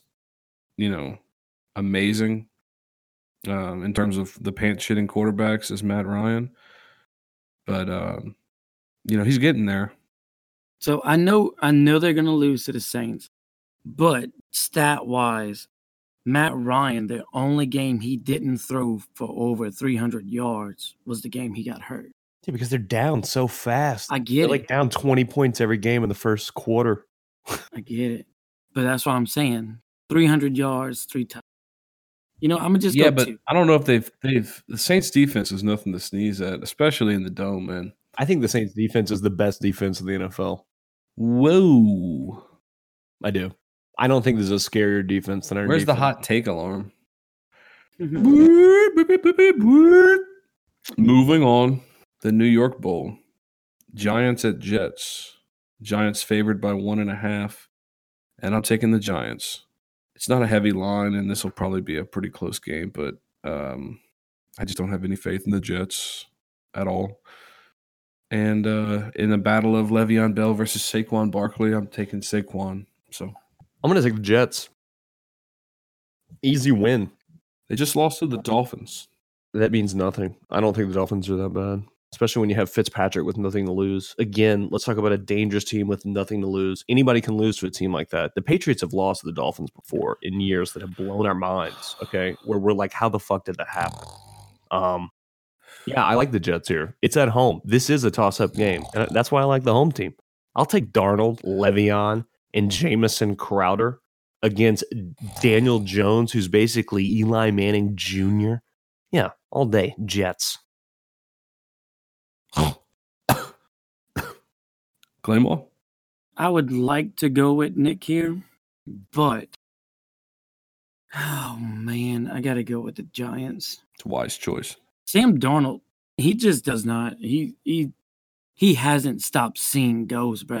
Speaker 4: amazing in terms of the pants shitting quarterbacks as Matt Ryan. But he's getting there.
Speaker 5: So I know they're gonna lose to the Saints, but stat wise, Matt Ryan, the only game he didn't throw for over 300 yards was the game he got hurt.
Speaker 3: Yeah, because they're down so fast.
Speaker 5: I get
Speaker 3: they're
Speaker 5: it.
Speaker 3: like down 20 points every game in the first quarter.
Speaker 5: I get it. But that's what I'm saying. 300 yards, 3 times. I'm gonna just go
Speaker 4: but
Speaker 5: 2.
Speaker 4: I don't know if they've the Saints defense is nothing to sneeze at, especially in the dome, man.
Speaker 3: I think the Saints defense is the best defense in the NFL.
Speaker 4: Whoa.
Speaker 3: I do. I don't think there's a scarier defense than our
Speaker 4: Where's
Speaker 3: defense.
Speaker 4: the hot take alarm? Moving on, the New York Bowl. Giants at Jets. Giants favored by 1.5, and I'm taking the Giants. It's not a heavy line, and this will probably be a pretty close game, but I just don't have any faith in the Jets at all. And in the battle of Le'Veon Bell versus Saquon Barkley, I'm taking Saquon. So
Speaker 3: I'm going to take the Jets. Easy win.
Speaker 4: they just lost to the Dolphins.
Speaker 3: That means nothing. I don't think the Dolphins are that bad, especially when you have Fitzpatrick with nothing to lose. Again, let's talk about a dangerous team with nothing to lose. Anybody can lose to a team like that. The Patriots have lost to the Dolphins before in years that have blown our minds, okay, where we're like, how the fuck did that happen? Yeah, I like the Jets here. It's at home. This is a toss-up game, and that's why I like the home team. I'll take Darnold, Le'Veon, and Jamison Crowder against Daniel Jones, who's basically Eli Manning Jr. Yeah, all day, Jets.
Speaker 4: Claymore?
Speaker 5: I would like to go with Nick here, but oh man, I gotta go with the Giants.
Speaker 4: It's a wise choice.
Speaker 5: Sam Darnold, he just does not. He hasn't stopped seeing ghosts, bro.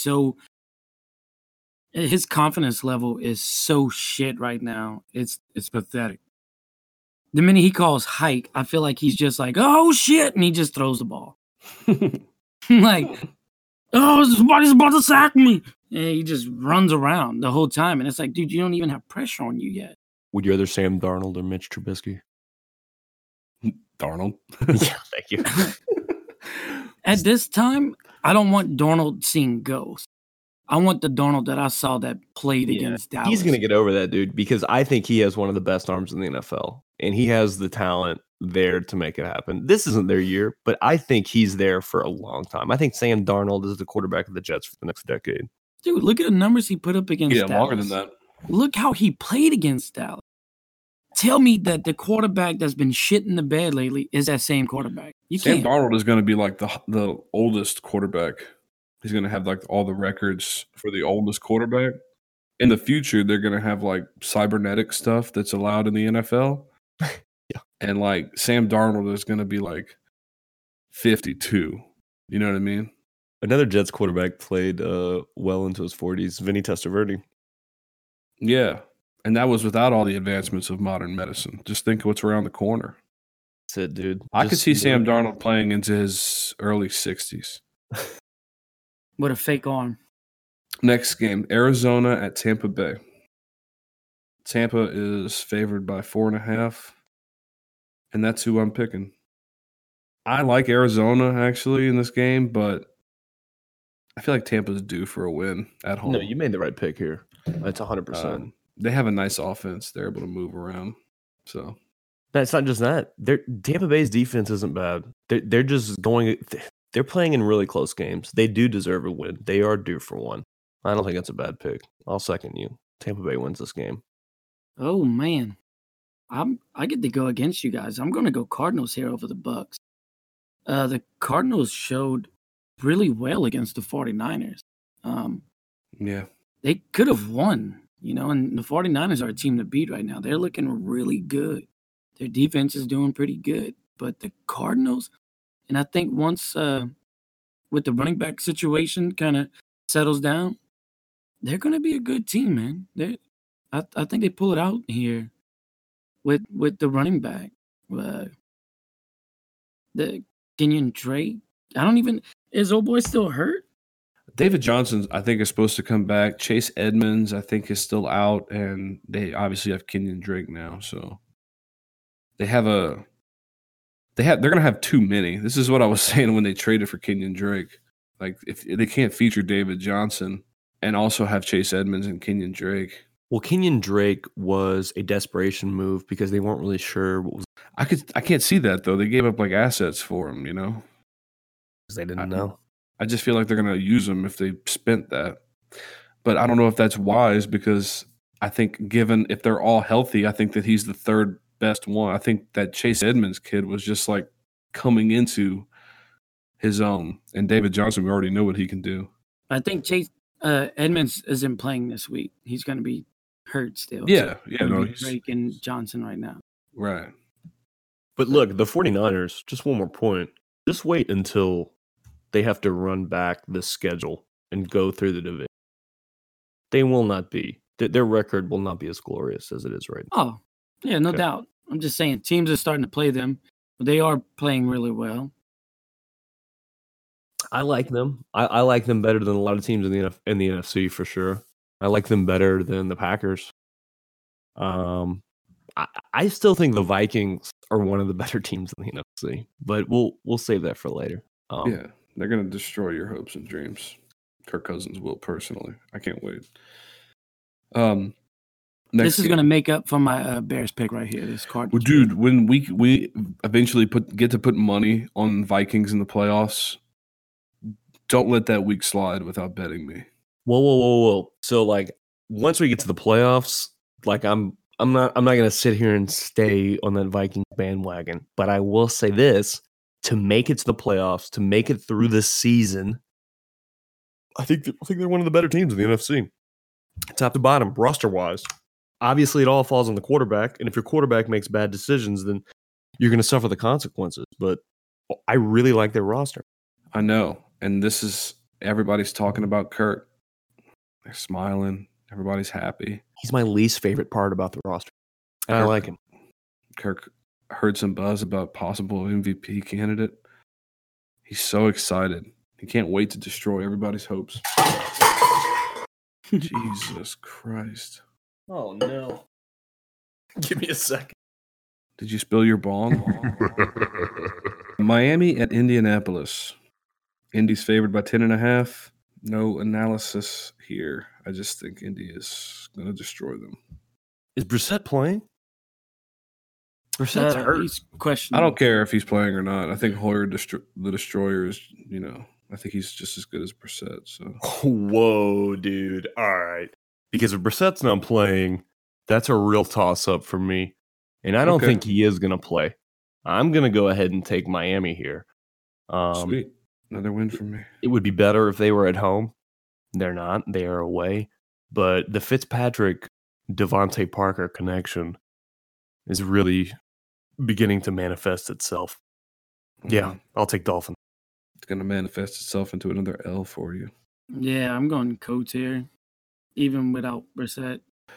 Speaker 5: His confidence level is so shit right now. It's pathetic. The minute he calls hike, I feel like he's just like, oh shit, and he just throws the ball. Like, oh, somebody's about to sack me. And he just runs around the whole time. And it's like, dude, you don't even have pressure on you yet.
Speaker 3: Would you rather Sam Darnold or Mitch Trubisky?
Speaker 4: Darnold.
Speaker 3: Yeah, thank you.
Speaker 5: At this time, I don't want Darnold seeing ghosts. I want the Darnold that I saw that played against Dallas.
Speaker 3: He's going to get over that, dude, because I think he has one of the best arms in the NFL, and he has the talent there to make it happen. This isn't their year, but I think he's there for a long time. I think Sam Darnold is the quarterback of the Jets for the next decade.
Speaker 5: Dude, look at the numbers he put up against Dallas.
Speaker 4: Longer than that.
Speaker 5: Look how he played against Dallas. Tell me that the quarterback that's been shit in the bed lately is that same quarterback. You
Speaker 4: Sam
Speaker 5: can't.
Speaker 4: Darnold is going to be like the oldest quarterback. He's going to have like all the records for the oldest quarterback. In the future, they're going to have like cybernetic stuff that's allowed in the NFL.
Speaker 3: Yeah.
Speaker 4: And like Sam Darnold is going to be like 52. You know what I mean?
Speaker 3: Another Jets quarterback played well into his 40s, Vinny Testaverde.
Speaker 4: Yeah. And that was without all the advancements of modern medicine. Just think of what's around the corner.
Speaker 3: That's it, dude.
Speaker 4: I could see Sam Darnold playing into his early 60s.
Speaker 5: What a fake arm.
Speaker 4: Next game, Arizona at Tampa Bay. Tampa is favored by 4.5, and that's who I'm picking. I like Arizona, actually, in this game, but I feel like Tampa's due for a win at home.
Speaker 3: No, you made the right pick here. That's 100%.
Speaker 4: They have a nice offense. They're able to move around. So
Speaker 3: It's not just that. Tampa Bay's defense isn't bad. They're just going. They're playing in really close games. They do deserve a win. They are due for one. I don't think that's a bad pick. I'll second you. Tampa Bay wins this game.
Speaker 5: Oh man, I get to go against you guys. I'm going to go Cardinals here over the Bucks. The Cardinals showed really well against the 49ers.
Speaker 4: yeah,
Speaker 5: They could have won, and the 49ers are a team to beat right now. They're looking really good. Their defense is doing pretty good. But the Cardinals, and I think once with the running back situation kind of settles down, they're going to be a good team, man. I think they pull it out here with the running back. The Kenyon Drake. Is old boy still hurt?
Speaker 4: David Johnson, I think, is supposed to come back. Chase Edmonds, I think, is still out, and they obviously have Kenyon Drake now. So they're going to have too many. This is what I was saying when they traded for Kenyon Drake. Like, if they can't feature David Johnson and also have Chase Edmonds and Kenyon Drake.
Speaker 3: Well, Kenyon Drake was a desperation move because they weren't really sure what was.
Speaker 4: I can't see that though. They gave up like assets for him,
Speaker 3: Because they didn't know.
Speaker 4: I just feel like they're going to use him if they spent that. But I don't know if that's wise because I think given if they're all healthy, I think that he's the third best one. I think that Chase Edmonds kid was just like coming into his own. And David Johnson, we already know what he can do.
Speaker 5: I think Chase Edmonds isn't playing this week. He's going to be hurt still.
Speaker 4: Yeah,
Speaker 5: So
Speaker 4: no,
Speaker 5: he's Drake and Johnson right now.
Speaker 4: Right.
Speaker 3: But look, the 49ers, just one more point. Just wait until they have to run back the schedule and go through the division. They will not be. Their record will not be as glorious as it is right now.
Speaker 5: Oh, yeah, no doubt. I'm just saying teams are starting to play them. They are playing really well.
Speaker 3: I like them. I like them better than a lot of teams in the NFC for sure. I like them better than the Packers. I still think the Vikings are one of the better teams in the NFC, but we'll save that for later.
Speaker 4: Yeah, they're going to destroy your hopes and dreams. Kirk Cousins will personally. I can't wait.
Speaker 5: This is going to make up for my Bears pick right here. This card,
Speaker 4: well, dude. When we eventually get to put money on Vikings in the playoffs, don't let that week slide without betting me.
Speaker 3: Whoa. So like once we get to the playoffs, like I'm not going to sit here and stay on that Viking bandwagon, but I will say this: to make it to the playoffs, to make it through the season, I think they're one of the better teams in the NFC, top to bottom, roster wise. Obviously, it all falls on the quarterback, and if your quarterback makes bad decisions, then you're going to suffer the consequences. But I really like their roster.
Speaker 4: I know, and this is everybody's talking about Kirk. They're smiling. Everybody's happy.
Speaker 3: He's my least favorite part about the roster, and I like him.
Speaker 4: Kirk heard some buzz about possible MVP candidate. He's so excited. He can't wait to destroy everybody's hopes. Jesus Christ.
Speaker 3: Oh, no. Give me a second.
Speaker 4: Did you spill your bong? Miami at Indianapolis. Indy's favored by 10.5. No analysis here. I just think Indy is going to destroy them.
Speaker 3: Is Brissett playing? Brissett's hurt.
Speaker 5: He's questionable.
Speaker 4: I don't care if he's playing or not. I think Hoyer, the Destroyer, is, I think he's just as good as Brissett. So.
Speaker 3: Whoa, dude. All right. Because if Brissett's not playing, that's a real toss-up for me. And I don't think he is going to play. I'm going to go ahead and take Miami here.
Speaker 4: Sweet. Another win for me.
Speaker 3: It would be better if they were at home. They're not. They are away. But the Fitzpatrick, Devontae Parker connection is really beginning to manifest itself. Yeah, I'll take Dolphins.
Speaker 4: It's going to manifest itself into another L for you.
Speaker 5: Yeah, I'm going Colts here, even without Brissett.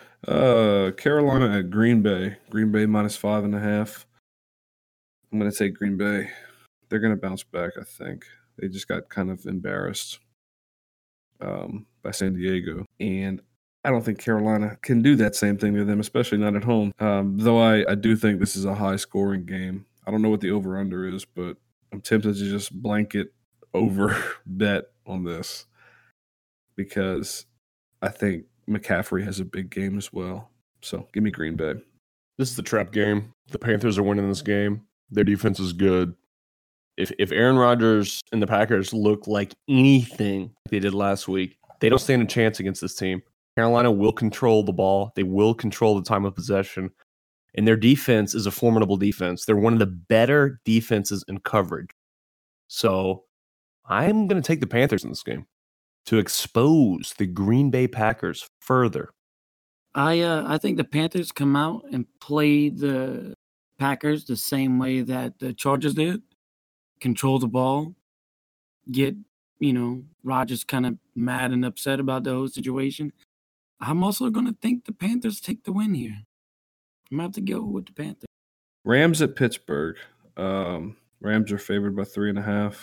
Speaker 4: Carolina at Green Bay. Green Bay minus 5.5. I'm going to take Green Bay. They're going to bounce back, I think. They just got kind of embarrassed by San Diego. And I don't think Carolina can do that same thing to them, especially not at home. Though I do think this is a high-scoring game. I don't know what the over-under is, but I'm tempted to just blanket over bet on this because I think McCaffrey has a big game as well. So give me Green Bay.
Speaker 3: This is the trap game. The Panthers are winning this game. Their defense is good. If Aaron Rodgers and the Packers look like anything they did last week, they don't stand a chance against this team. Carolina will control the ball. They will control the time of possession. And their defense is a formidable defense. They're one of the better defenses in coverage. So I'm going to take the Panthers in this game to expose the Green Bay Packers further.
Speaker 5: I think the Panthers come out and play the Packers the same way that the Chargers did. Control the ball, get, Rodgers kind of mad and upset about the whole situation. I'm also going to think the Panthers take the win here. I'm going to have to go with the Panthers.
Speaker 4: Rams at Pittsburgh. Rams are favored by 3.5.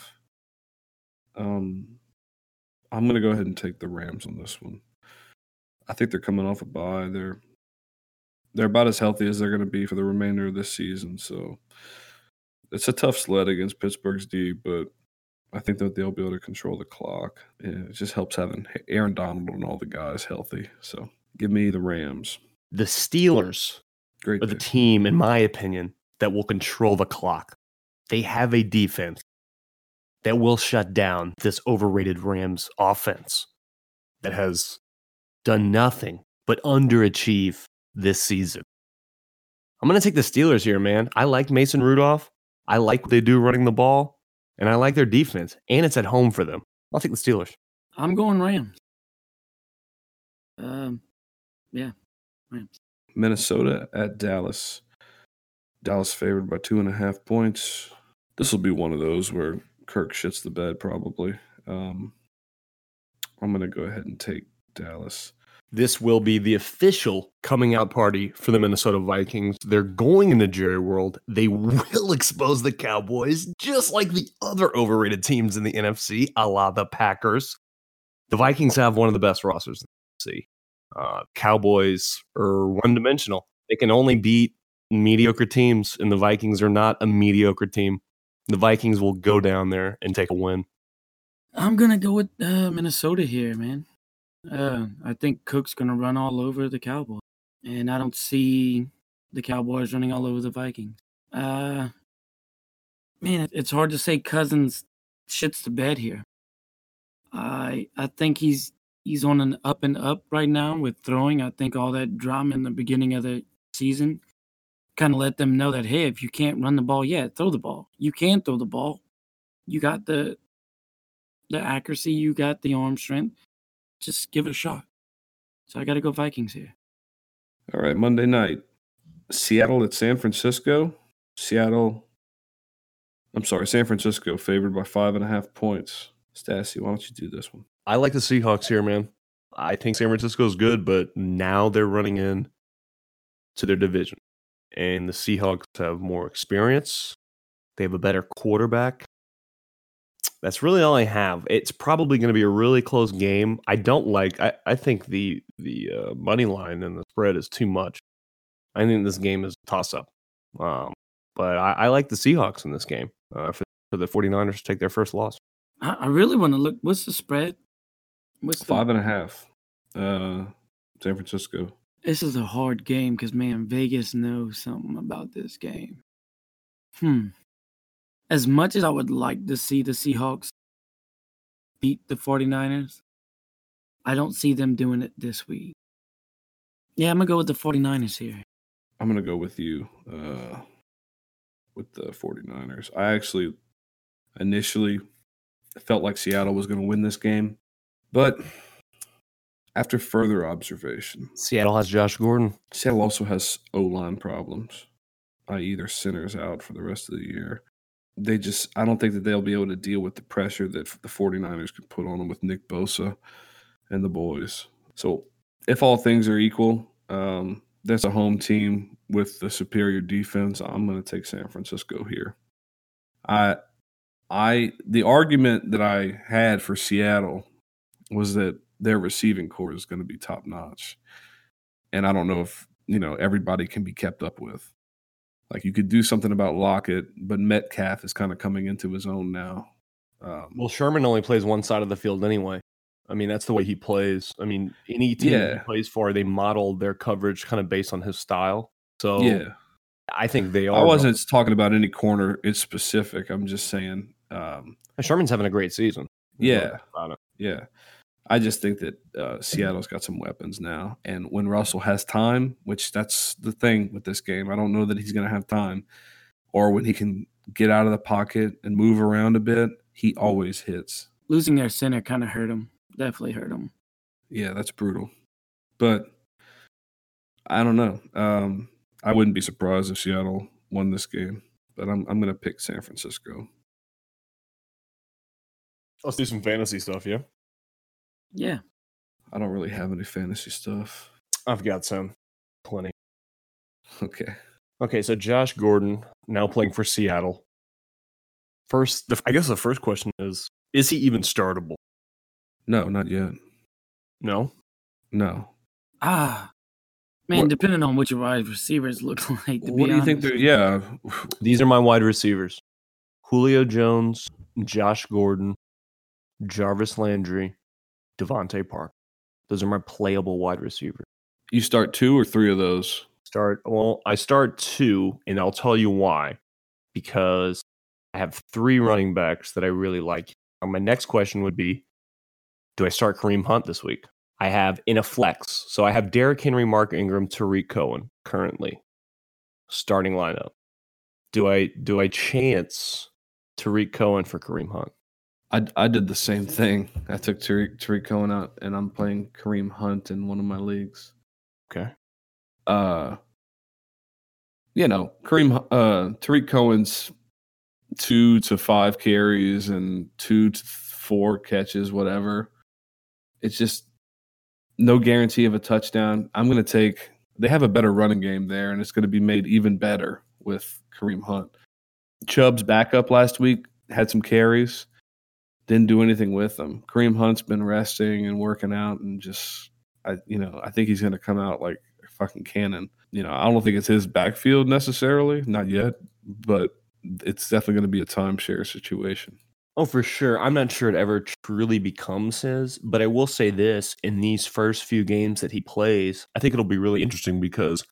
Speaker 4: I'm going to go ahead and take the Rams on this one. I think they're coming off a bye. They're about as healthy as they're going to be for the remainder of this season. So it's a tough sled against Pittsburgh's D, but I think that they'll be able to control the clock. And it just helps having Aaron Donald and all the guys healthy. So give me the Rams.
Speaker 3: The Steelers
Speaker 4: Great
Speaker 3: are the
Speaker 4: pick.
Speaker 3: team, in my opinion, that will control the clock. They have a defense that will shut down this overrated Rams offense that has done nothing but underachieve this season. I'm going to take the Steelers here, man. I like Mason Rudolph. I like what they do running the ball, and I like their defense, and it's at home for them. I'll take the Steelers.
Speaker 5: I'm going Rams. Rams.
Speaker 4: Minnesota at Dallas. Dallas favored by 2.5 points. This will be one of those where Kirk shits the bed probably. I'm going to go ahead and take Dallas.
Speaker 3: This will be the official coming out party for the Minnesota Vikings. They're going into Jerry World. They will expose the Cowboys, just like the other overrated teams in the NFC, a la the Packers. The Vikings have one of the best rosters in the NFC. Cowboys are one-dimensional. They can only beat mediocre teams, and the Vikings are not a mediocre team. The Vikings will go down there and take a win.
Speaker 5: I'm going to go with Minnesota here, man. I think Cook's going to run all over the Cowboys. And I don't see the Cowboys running all over the Vikings. Man, it's hard to say Cousins shits the bed here. I think he's on an up and up right now with throwing. I think all that drama in the beginning of the season kind of let them know that, hey, if you can't run the ball, throw the ball. You can throw the ball. You got the accuracy. You got the arm strength. Just give it a shot. So I got to go Vikings here.
Speaker 4: All right, Monday night. Seattle at San Francisco. San Francisco favored by 5.5 points. Stassi, why don't you do this one?
Speaker 3: I like the Seahawks here, man. I think San Francisco is good, but now they're running in to their division. And the Seahawks have more experience. They have a better quarterback. That's really all I have. It's probably going to be a really close game. I think the money line and the spread is too much. I think this game is a toss-up. But I like the Seahawks in this game for the 49ers to take their first loss.
Speaker 5: I really want to look. What's the spread?
Speaker 4: 5.5. San Francisco.
Speaker 5: This is a hard game because, man, Vegas knows something about this game. As much as I would like to see the Seahawks beat the 49ers, I don't see them doing it this week. Yeah, I'm going to go with the 49ers here.
Speaker 4: I'm going to go with you with the 49ers. I actually initially felt like Seattle was going to win this game, but after further observation,
Speaker 3: Seattle has Josh Gordon.
Speaker 4: Seattle also has O-line problems, i.e. their center's out for the rest of the year. I don't think that they'll be able to deal with the pressure that the 49ers can put on them with Nick Bosa and the boys. So if all things are equal, that's a home team with the superior defense. I'm going to take San Francisco here. The argument that I had for Seattle was that their receiving core is going to be top notch. And I don't know if, everybody can be kept up with. Like, you could do something about Lockett, but Metcalf is kind of coming into his own now.
Speaker 3: Well, Sherman only plays one side of the field anyway. I mean, that's the way he plays. I mean, any team he plays for, they model their coverage kind of based on his style. So
Speaker 4: yeah,
Speaker 3: I think they are.
Speaker 4: I wasn't talking about any corner in specific. I'm just saying.
Speaker 3: Sherman's having a great season.
Speaker 4: Yeah. I just think that Seattle's got some weapons now. And when Russell has time, which that's the thing with this game, I don't know that he's going to have time, or when he can get out of the pocket and move around a bit, he always hits.
Speaker 5: Losing their center kind of hurt him. Definitely hurt him.
Speaker 4: Yeah, that's brutal. But I don't know. I wouldn't be surprised if Seattle won this game, but I'm going to pick San Francisco.
Speaker 3: Let's do some fantasy stuff, yeah?
Speaker 5: Yeah.
Speaker 4: I don't really have any fantasy stuff.
Speaker 3: I've got some. Plenty.
Speaker 4: Okay,
Speaker 3: so Josh Gordon, now playing for Seattle. I guess the first question is he even startable?
Speaker 4: No, not yet.
Speaker 3: No?
Speaker 4: No.
Speaker 5: Man, depending on what your wide receivers look like,
Speaker 4: what do you think they're... Yeah.
Speaker 3: These are my wide receivers. Julio Jones, Josh Gordon, Jarvis Landry, Devontae Parker. Those are my playable wide receivers.
Speaker 4: You start 2 or 3 of those?
Speaker 3: I start 2, and I'll tell you why. Because I have 3 running backs that I really like. My next question would be, do I start Kareem Hunt this week? I have in a flex. So I have Derrick Henry, Mark Ingram, Tariq Cohen currently. Starting lineup. Do I chance Tariq Cohen for Kareem Hunt?
Speaker 4: I did the same thing. I took Tariq Cohen out, and I'm playing Kareem Hunt in one of my leagues.
Speaker 3: Okay.
Speaker 4: Tariq Cohen's 2 to 5 carries and 2 to 4 catches, whatever. It's just no guarantee of a touchdown. They have a better running game there, and it's going to be made even better with Kareem Hunt. Chubb's backup last week had some carries. Didn't do anything with them. Kareem Hunt's been resting and working out, and I think he's going to come out like a fucking cannon. I don't think it's his backfield necessarily, not yet, but it's definitely going to be a timeshare situation.
Speaker 3: Oh, for sure. I'm not sure it ever truly becomes his, but I will say this, in these first few games that he plays, I think it'll be really interesting because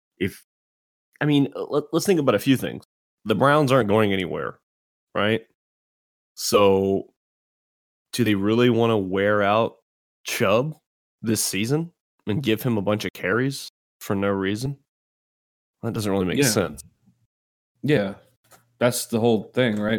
Speaker 3: let's think about a few things. The Browns aren't going anywhere, right? So do they really want to wear out Chubb this season and give him a bunch of carries for no reason? That doesn't really make sense.
Speaker 4: Yeah, that's the whole thing, right?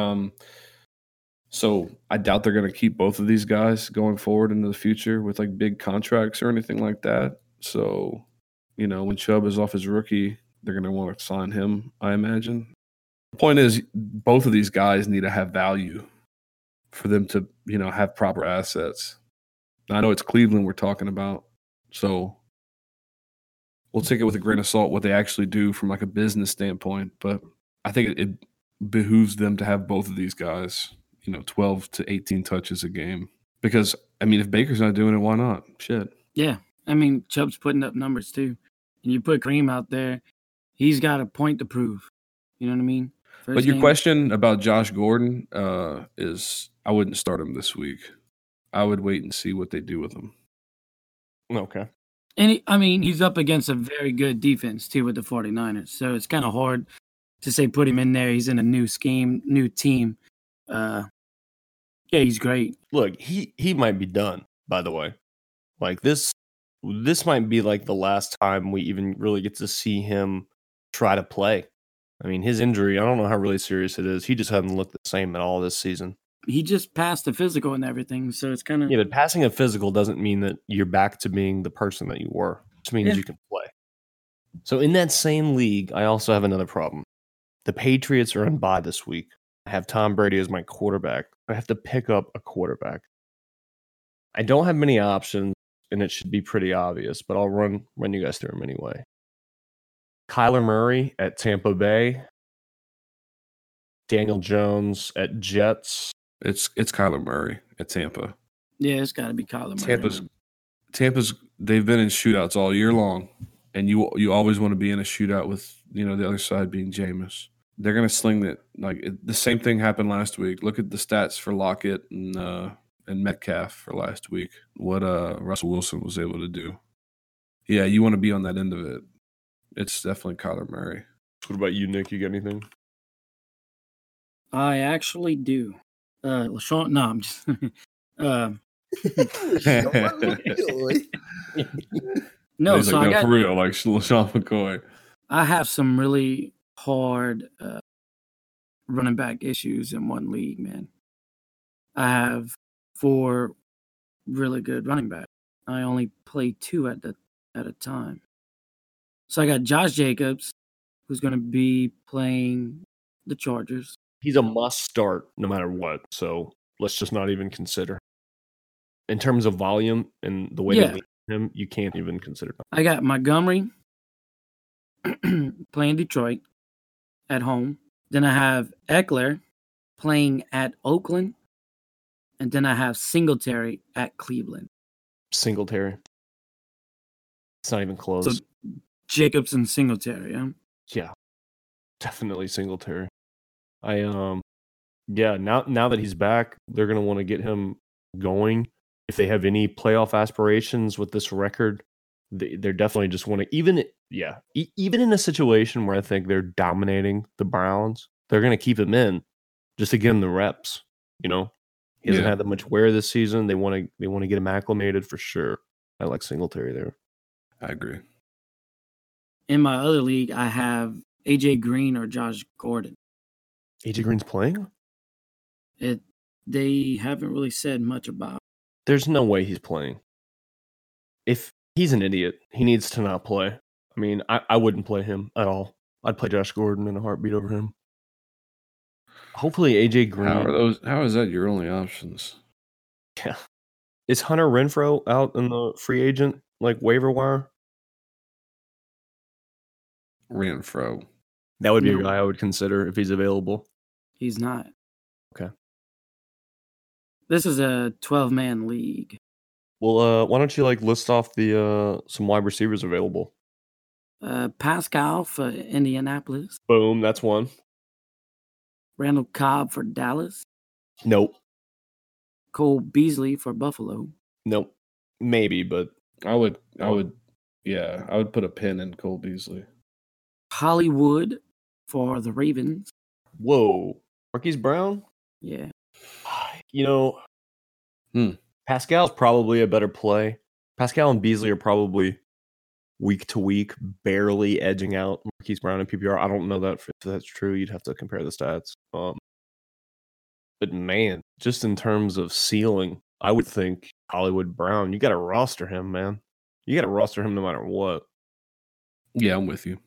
Speaker 4: So I doubt they're going to keep both of these guys going forward into the future with like big contracts or anything like that. So, when Chubb is off his rookie, they're going to want to sign him, I imagine. The point is, both of these guys need to have value for them to, have proper assets. I know it's Cleveland we're talking about, so we'll take it with a grain of salt what they actually do from like a business standpoint. But I think it behooves them to have both of these guys, 12 to 18 touches a game. Because, if Baker's not doing it, why not? Shit.
Speaker 5: Yeah. Chubb's putting up numbers too. And you put Kareem out there, he's got a point to prove. You know what I mean?
Speaker 4: But your question about Josh Gordon is I wouldn't start him this week. I would wait and see what they do with him.
Speaker 3: Okay.
Speaker 5: And he's up against a very good defense too with the 49ers. So it's kind of hard to say put him in there. He's in a new scheme, new team. He's great.
Speaker 3: Look, he might be done, by the way. Like this might be like the last time we even really get to see him try to play. His injury, I don't know how really serious it is. He just hasn't looked the same at all this season.
Speaker 5: He just passed the physical and everything, so it's kind of...
Speaker 3: Yeah, but passing a physical doesn't mean that you're back to being the person that you were. It just means you can play. So in that same league, I also have another problem. The Patriots are on bye this week. I have Tom Brady as my quarterback. I have to pick up a quarterback. I don't have many options, and it should be pretty obvious, but I'll run you guys through them anyway. Kyler Murray at Tampa Bay. Daniel Jones at Jets.
Speaker 4: It's Kyler Murray at Tampa.
Speaker 5: Yeah, it's got to be Kyler Murray.
Speaker 4: Tampa's they've been in shootouts all year long, and you always want to be in a shootout with the other side being Jameis. They're gonna sling that the same thing happened last week. Look at the stats for Lockett and Metcalf for last week. What Russell Wilson was able to do. Yeah, you want to be on that end of it. It's definitely Kyler Murray.
Speaker 3: What about you, Nick? You got anything?
Speaker 5: I actually do. LaShawn, no, I'm just. No,
Speaker 4: he's
Speaker 5: so I got
Speaker 4: for real, like LaShawn McCoy.
Speaker 5: I have some really hard running back issues in one league, man. I have 4 really good running backs. I only play 2 at a time. So I got Josh Jacobs, who's going to be playing the Chargers.
Speaker 3: He's a must start no matter what. So let's just not even consider. In terms of volume and the way they lead him, you can't even consider him.
Speaker 5: I got Montgomery playing Detroit at home. Then I have Eckler playing at Oakland. And then I have Singletary at Cleveland.
Speaker 3: Singletary. It's not even close.
Speaker 5: So Jacobs and Singletary, yeah?
Speaker 3: Yeah. Definitely Singletary. Now that he's back, they're going to want to get him going. If they have any playoff aspirations with this record, they're definitely just want to even in a situation where I think they're dominating the Browns, they're going to keep him in just to give him the reps. He hasn't had that much wear this season. They want to get him acclimated for sure. I like Singletary there.
Speaker 4: I agree.
Speaker 5: In my other league, I have AJ Green or Josh Gordon.
Speaker 3: AJ Green's playing?
Speaker 5: They haven't really said much about.
Speaker 3: There's no way he's playing. If he's an idiot, he needs to not play. I mean, I wouldn't play him at all. I'd play Josh Gordon in a heartbeat over him. Hopefully AJ Green.
Speaker 4: How is that your only options?
Speaker 3: Yeah. Is Hunter Renfrow out in the free agent waiver wire?
Speaker 4: Renfrow.
Speaker 3: That would be a guy I would consider if he's available.
Speaker 5: He's not.
Speaker 3: Okay.
Speaker 5: This is a 12-man league.
Speaker 3: Well, why don't you list off the some wide receivers available?
Speaker 5: Pascal for Indianapolis.
Speaker 3: Boom, that's one.
Speaker 5: Randall Cobb for Dallas.
Speaker 3: Nope.
Speaker 5: Cole Beasley for Buffalo.
Speaker 3: Nope. Maybe, but
Speaker 4: I would put a pin in Cole Beasley.
Speaker 5: Hollywood for the Ravens.
Speaker 3: Whoa. Marquise Brown?
Speaker 5: Yeah.
Speaker 3: Pascal's probably a better play. Pascal and Beasley are probably week to week barely edging out Marquise Brown and PPR. I don't know if that's true. You'd have to compare the stats. But man, just in terms of ceiling, I would think Hollywood Brown, you got to roster him, man. You got to roster him no matter what.
Speaker 4: Yeah, I'm with you.